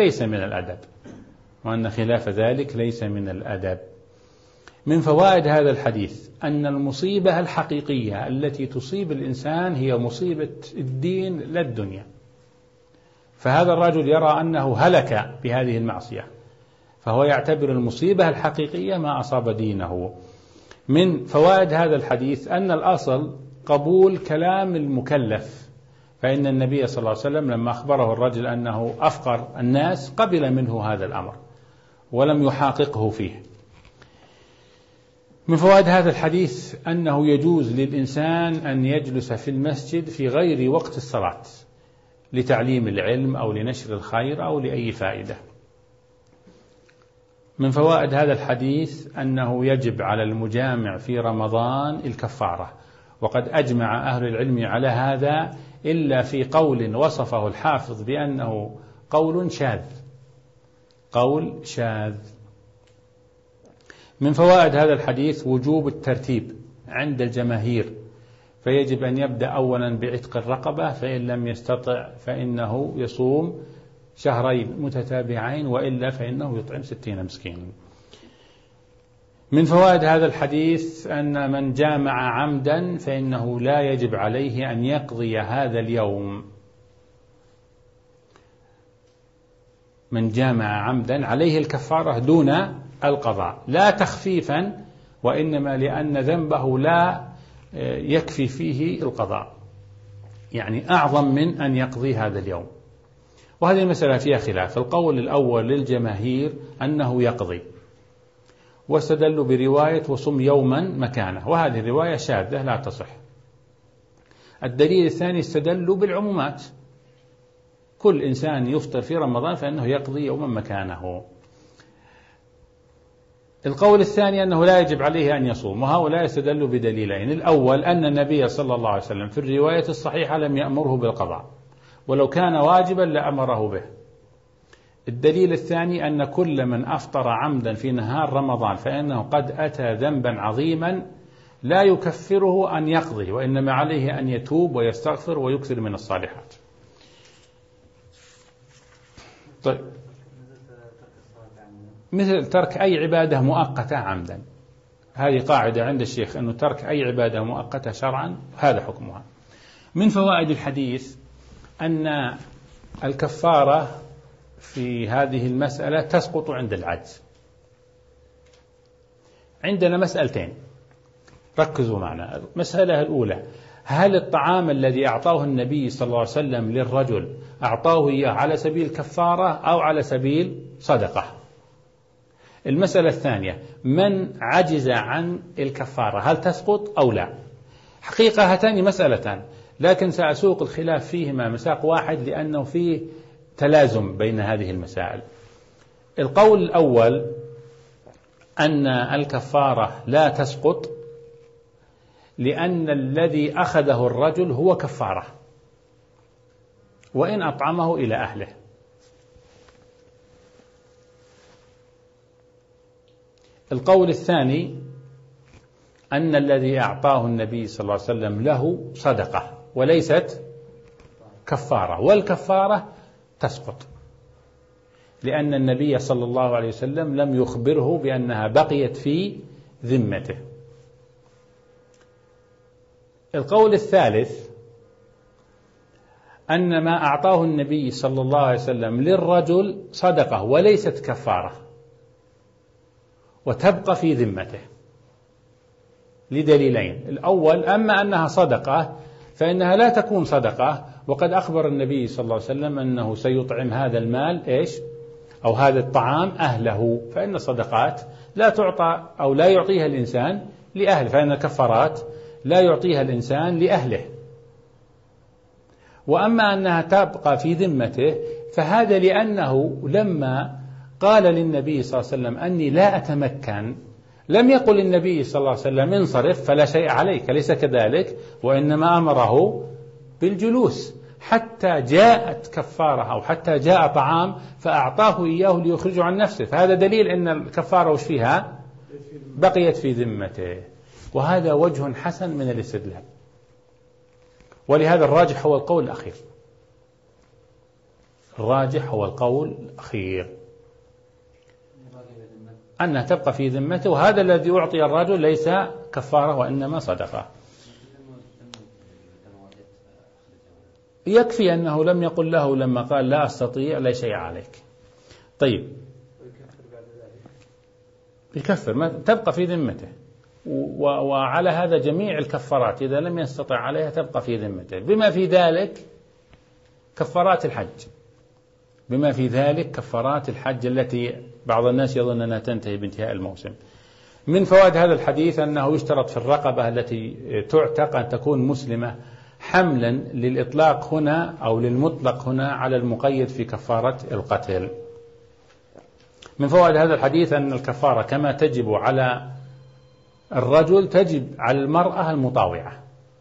ليس من الأدب. من فوائد هذا الحديث أن المصيبة الحقيقية التي تصيب الإنسان هي مصيبة الدين لا الدنيا، فهذا الرجل يرى أنه هلك بهذه المعصية، فهو يعتبر المصيبة الحقيقية ما أصاب دينه. من فوائد هذا الحديث أن الأصل قبول كلام المكلف، فإن النبي صلى الله عليه وسلم لما أخبره الرجل أنه أفقر الناس قبل منه هذا الأمر ولم يحاققه فيه. من فوائد هذا الحديث أنه يجوز للإنسان أن يجلس في المسجد في غير وقت الصلاة لتعليم العلم أو لنشر الخير أو لأي فائدة. من فوائد هذا الحديث أنه يجب على المجامع في رمضان الكفارة، وقد أجمع أهل العلم على هذا إلا في قول وصفه الحافظ بأنه قول شاذ. من فوائد هذا الحديث وجوب الترتيب عند الجماهير، فيجب أن يبدأ أولا بعتق الرقبة، فإن لم يستطع فإنه يصوم شهرين متتابعين، وإلا فإنه يطعم 60 مسكينا. من فوائد هذا الحديث أن من جامع عمدا فإنه لا يجب عليه أن يقضي هذا اليوم. من جامع عمدا عليه الكفارة دون القضاء، لا تخفيفا، وإنما لأن ذنبه لا يكفي فيه القضاء، يعني أعظم من أن يقضي هذا اليوم. وهذه المسألة فيها خلاف. القول الأول للجماهير أنه يقضي، واستدلوا برواية وصم يوما مكانه، وهذه الرواية شاذة لا تصح. الدليل الثاني استدلوا بالعمومات، كل إنسان يفطر في رمضان فإنه يقضي يوما مكانه. القول الثاني أنه لا يجب عليه أن يصوم، وهؤلاء يستدلوا بدليلين. الأول أن النبي صلى الله عليه وسلم في الرواية الصحيحة لم يأمره بالقضاء، ولو كان واجبا لأمره به. الدليل الثاني أن كل من أفطر عمدا في نهار رمضان فإنه قد أتى ذنبا عظيما لا يكفره أن يقضي، وإنما عليه أن يتوب ويستغفر ويكثر من الصالحات. طيب، مثل ترك أي عبادة مؤقتة عمدا، هذه قاعدة عند الشيخ أنه ترك أي عبادة مؤقتة شرعا هذا حكمها. من فوائد الحديث أن الكفارة في هذه المسألة تسقط عند العجز. عندنا مسألتين ركزوا معنا. المسألة الأولى: هل الطعام الذي أعطاه النبي صلى الله عليه وسلم للرجل أعطاه إياه على سبيل كفارة أو على سبيل صدقة؟ المسألة الثانية: من عجز عن الكفارة هل تسقط أو لا؟ حقيقة هاتان مسألتان، لكن سأسوق الخلاف فيهما مساق واحد لأنه فيه تلازم بين هذه المسائل. القول الأول أن الكفارة لا تسقط لأن الذي أخذه الرجل هو كفارة وإن أطعمه إلى أهله. القول الثاني أن الذي أعطاه النبي صلى الله عليه وسلم له صدقة وليست كفارة، والكفارة تسقط لأن النبي صلى الله عليه وسلم لم يخبره بأنها بقيت في ذمته. القول الثالث أن ما أعطاه النبي صلى الله عليه وسلم للرجل صدقة وليست كفارة وتبقى في ذمته لدليلين. الأول: أما أنها صدقة فإنها لا تكون صدقة، وقد أخبر النبي صلى الله عليه وسلم أنه سيطعم هذا المال أو هذا الطعام أهله، فإن الصدقات لا تعطى أو لا يعطيها الإنسان لأهله، فإن الكفارات لا يعطيها الإنسان لأهله. وأما أنها تبقى في ذمته فهذا لأنه لما قال للنبي صلى الله عليه وسلم أني لا أتمكن لم يقل النبي صلى الله عليه وسلم انصرف فلا شيء عليك، ليس كذلك، وإنما أمره بالجلوس حتى جاءت كفارة أو حتى جاء طعام فأعطاه إياه ليخرجه عن نفسه، فهذا دليل أن الكفارة وش فيها؟ بقيت في ذمته. وهذا وجه حسن من الاستدلال، ولهذا الراجح هو القول الأخير. الراجح هو القول الأخير أنها تبقى في ذمته، وهذا الذي أعطي الرجل ليس كفارة وإنما صدقة. يكفي أنه لم يقل له لما قال لا أستطيع لا شيء عليك. طيب يكفر، تبقى في ذمته، وعلى هذا جميع الكفارات إذا لم يستطع عليها تبقى في ذمته، بما في ذلك كفارات الحج، بما في ذلك كفارات الحج التي بعض الناس يظن أنها تنتهي بانتهاء الموسم. من فوائد هذا الحديث أنه يشترط في الرقبة التي تعتق أن تكون مسلمة، حملا للإطلاق هنا أو للمطلق هنا على المقيد في كفارة القتل. من فوائد هذا الحديث أن الكفارة كما تجب على الرجل تجب على المرأة المطاوعة،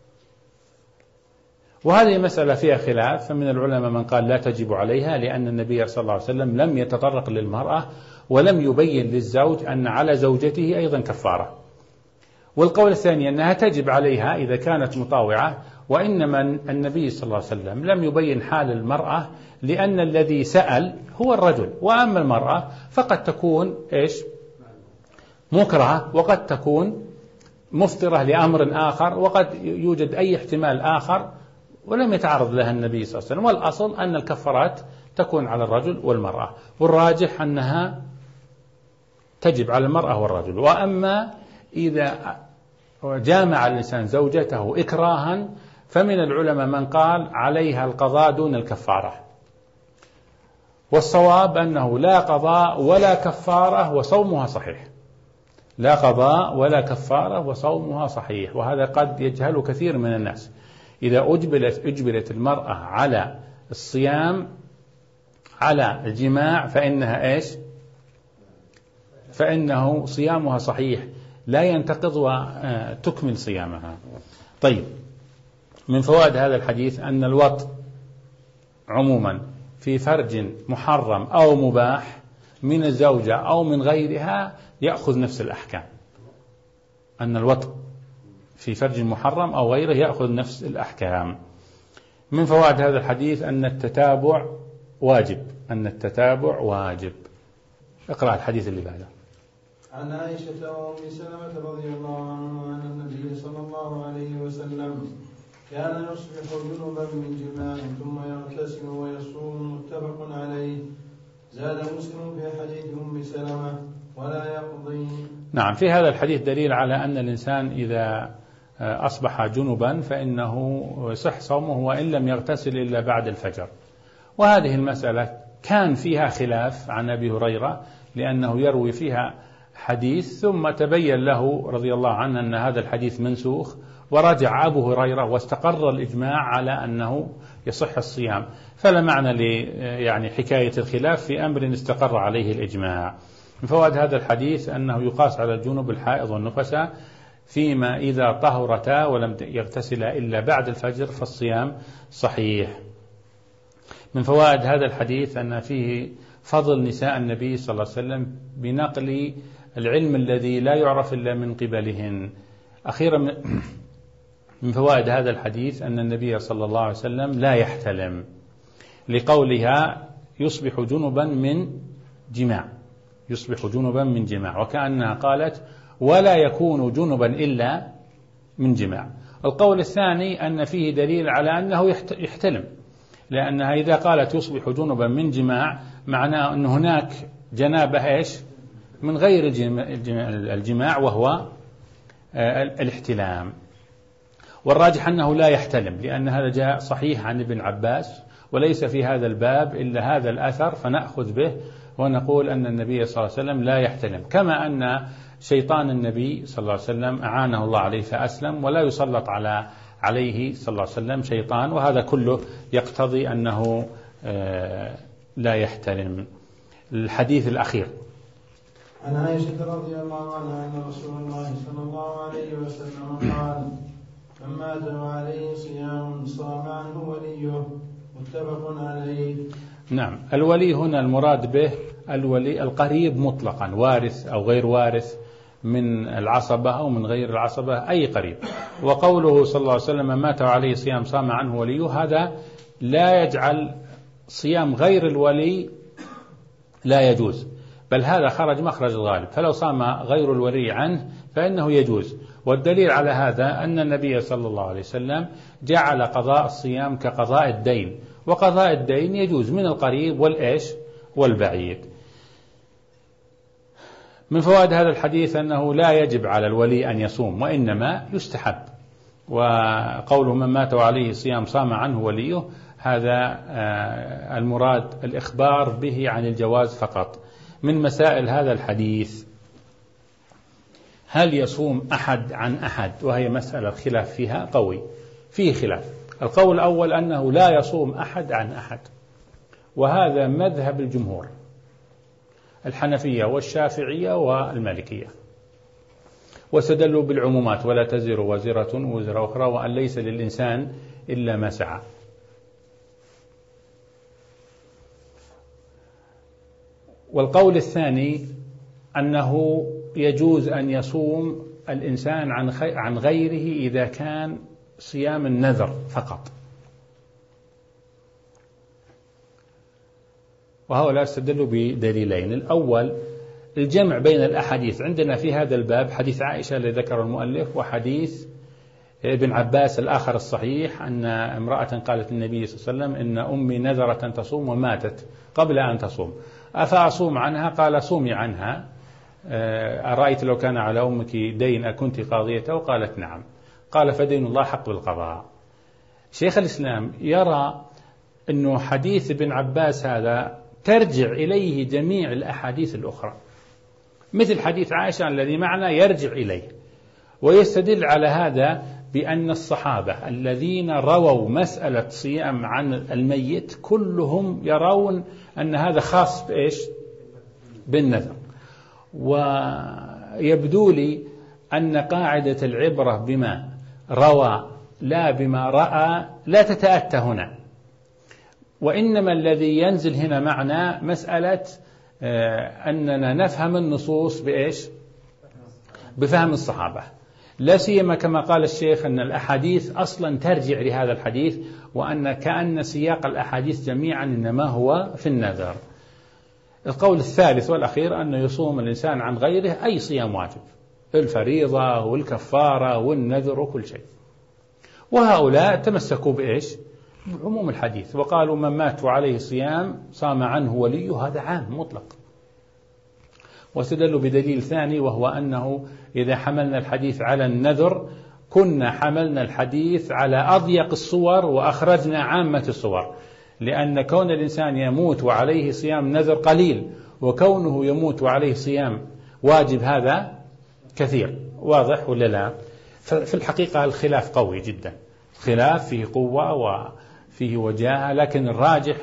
وهذه مسألة فيها خلاف، فمن العلماء من قال لا تجب عليها لأن النبي صلى الله عليه وسلم لم يتطرق للمرأة ولم يبين للزوج أن على زوجته أيضا كفارة. والقول الثاني أنها تجب عليها إذا كانت مطاوعة، وإنما النبي صلى الله عليه وسلم لم يبين حال المرأة لأن الذي سأل هو الرجل، وأما المرأة فقد تكون مكرهة، وقد تكون مفطرة لأمر آخر، وقد يوجد أي احتمال آخر ولم يتعرض لها النبي صلى الله عليه وسلم. والأصل أن الكفارات تكون على الرجل والمرأة، والراجح أنها تجب على المرأة والرجل. وأما إذا جامع الإنسان زوجته إكراها فمن العلماء من قال عليها القضاء دون الكفارة، والصواب أنه لا قضاء ولا كفارة وصومها صحيح، لا قضاء ولا كفارة وصومها صحيح. وهذا قد يجهل كثير من الناس، إذا أجبرت المرأة على الصيام على الجماع فإنها فإنه صيامها صحيح لا ينتقض وتكمل صيامها. طيب من فوائد هذا الحديث أن الوطء عموما في فرج محرم أو مباح من الزوجة أو من غيرها يأخذ نفس الأحكام، أن الوطء في فرج محرم أو غيره يأخذ نفس الأحكام. من فوائد هذا الحديث أن التتابع واجب، أن التتابع واجب. اقرأ الحديث اللي بعده. عن عائشة وأم سلمة رضي الله عنهما أن النبي صلى الله عليه وسلم كان يصبح جنبا من جماع ثم يغتسل ويصوم، متفق عليه. زاد مسلم في حديث أم سلمة ولا يقضي. نعم، في هذا الحديث دليل على أن الإنسان إذا أصبح جنبا فإنه يصح صومه وإن لم يغتسل إلا بعد الفجر. وهذه المسألة كان فيها خلاف عن أبي هريرة لأنه يروي فيها حديث ثم تبين له رضي الله عنه أن هذا الحديث منسوخ، ورجع أبو هريرة واستقر الإجماع على أنه يصح الصيام، فلا معنى يعني حكاية الخلاف في أمر استقر عليه الإجماع. من فوائد هذا الحديث أنه يقاس على الجنوب الحائض والنفساء فيما إذا طهرتا ولم يغتسلا إلا بعد الفجر فالصيام صحيح. من فوائد هذا الحديث أن فيه فضل نساء النبي صلى الله عليه وسلم بنقل العلم الذي لا يعرف إلا من قبلهن. أخيرا من فوائد هذا الحديث أن النبي صلى الله عليه وسلم لا يحتلم، لقولها يصبح جنبا من جماع، يصبح جنبا من جماع، وكأنها قالت ولا يكون جنبا إلا من جماع. القول الثاني أن فيه دليل على أنه يحتلم، لأنها إذا قالت يصبح جنبا من جماع معناه أن هناك جنابة من غير الجماع وهو الاحتلام. والراجح أنه لا يحتلم، لأن هذا جاء صحيح عن ابن عباس، وليس في هذا الباب إلا هذا الأثر فنأخذ به ونقول أن النبي صلى الله عليه وسلم لا يحتلم، كما أن شيطان النبي صلى الله عليه وسلم أعانه الله عليه فأسلم، ولا يسلط عليه صلى الله عليه وسلم شيطان، وهذا كله يقتضي أنه لا يحتلم. الحديث الأخير عن عائشة رضي الله عنها أن رسول الله صلى الله عليه وسلم قال: من مات وعليه صيام صام عنه وليه متفق عليه. نعم. الولي هنا المراد به الولي القريب مطلقا، وارث أو غير وارث، من العصبة أو من غير العصبة، أي قريب. وقوله صلى الله عليه وسلم من مات عليه صيام صام عنه وليه، هذا لا يجعل صيام غير الولي لا يجوز، بل هذا خرج مخرج الغالب، فلو صام غير الولي عنه فإنه يجوز. والدليل على هذا أن النبي صلى الله عليه وسلم جعل قضاء الصيام كقضاء الدين، وقضاء الدين يجوز من القريب والبعيد. من فوائد هذا الحديث أنه لا يجب على الولي أن يصوم، وإنما يستحب. وقوله من مات عليه صيام صام عنه وليه، هذا المراد الإخبار به عن الجواز فقط. من مسائل هذا الحديث هل يصوم أحد عن أحد، وهي مسألة الخلاف فيها قوي، فيه خلاف. القول الأول أنه لا يصوم أحد عن أحد، وهذا مذهب الجمهور الحنفية والشافعية والمالكية، واستدلوا بالعمومات ولا تزر وزرة وزر أخرى، وأن ليس للإنسان إلا ما سعى. والقول الثاني أنه يجوز أن يصوم الإنسان عن غيره إذا كان صيام النذر فقط، وهؤلاء استدلوا بدليلين. الأول الجمع بين الأحاديث، عندنا في هذا الباب حديث عائشة الذي ذكر المؤلف، وحديث ابن عباس الآخر الصحيح أن امرأة قالت للنبي صلى الله عليه وسلم إن أمي نذرت أن تصوم وماتت قبل أن تصوم، أفأصوم عنها؟ قال صومي عنها، أرأيت لو كان على أمك دين أكنت قاضيته؟ قالت نعم. قال فدين الله حق بالقضاء. شيخ الإسلام يرى أنه حديث ابن عباس هذا ترجع إليه جميع الأحاديث الأخرى، مثل حديث عائشة الذي معنا يرجع إليه، ويستدل على هذا بأن الصحابة الذين رووا مسألة صيام عن الميت كلهم يرون أن هذا خاص بإيش؟ بالنذر. ويبدو لي أن قاعدة العبرة بما روى لا بما رأى لا تتأتى هنا، وإنما الذي ينزل هنا معنا مسألة أننا نفهم النصوص بإيش؟ بفهم الصحابة، لا سيما كما قال الشيخ أن الأحاديث أصلا ترجع لهذا الحديث، وأن كأن سياق الأحاديث جميعا إنما هو في النذر. القول الثالث والأخير أنه يصوم الإنسان عن غيره أي صيام واجب، الفريضة والكفارة والنذر وكل شيء. وهؤلاء تمسكوا بإيش؟ بعموم الحديث، وقالوا من مات عليه صيام صام عنه وليه، هذا عام مطلق. واستدلوا بدليل ثاني، وهو أنه إذا حملنا الحديث على النذر كنا حملنا الحديث على أضيق الصور وأخرجنا عامة الصور، لأن كون الإنسان يموت وعليه صيام نذر قليل، وكونه يموت وعليه صيام واجب هذا كثير. واضح ولا لا؟ في الحقيقة الخلاف قوي جدا، الخلاف فيه قوة وفيه وجاهة، لكن الراجح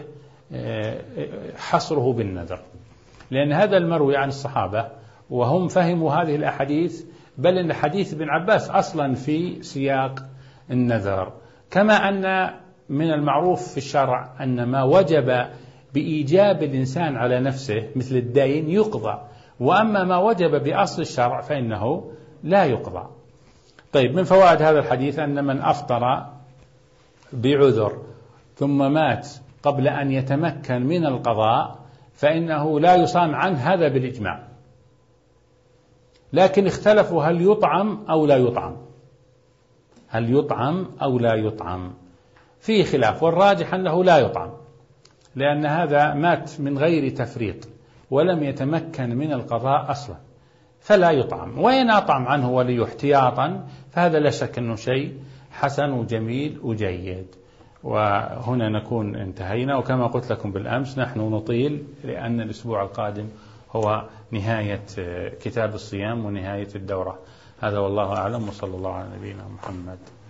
حصره بالنذر، لأن هذا المروي عن الصحابة وهم فهموا هذه الأحاديث، بل أن حديث ابن عباس أصلا في سياق النذر. كما أن من المعروف في الشرع أن ما وجب بإيجاب الإنسان على نفسه مثل الدين يقضى، وأما ما وجب بأصل الشرع فإنه لا يقضى. طيب، من فوائد هذا الحديث أن من أفطر بعذر ثم مات قبل أن يتمكن من القضاء فإنه لا يصام عنه، هذا بالإجماع. لكن اختلفوا هل يطعم أو لا يطعم، هل يطعم أو لا يطعم، فيه خلاف، والراجح أنه لا يطعم، لأن هذا مات من غير تفريط ولم يتمكن من القضاء أصلا، فلا يطعم. وإن أطعم عنه ولي احتياطا فهذا لا شك أنه شيء حسن وجميل وجيد. وهنا نكون انتهينا، وكما قلت لكم بالأمس نحن نطيل لأن الأسبوع القادم هو نهاية كتاب الصيام ونهاية الدورة. هذا والله أعلم، وصلى الله على نبينا محمد.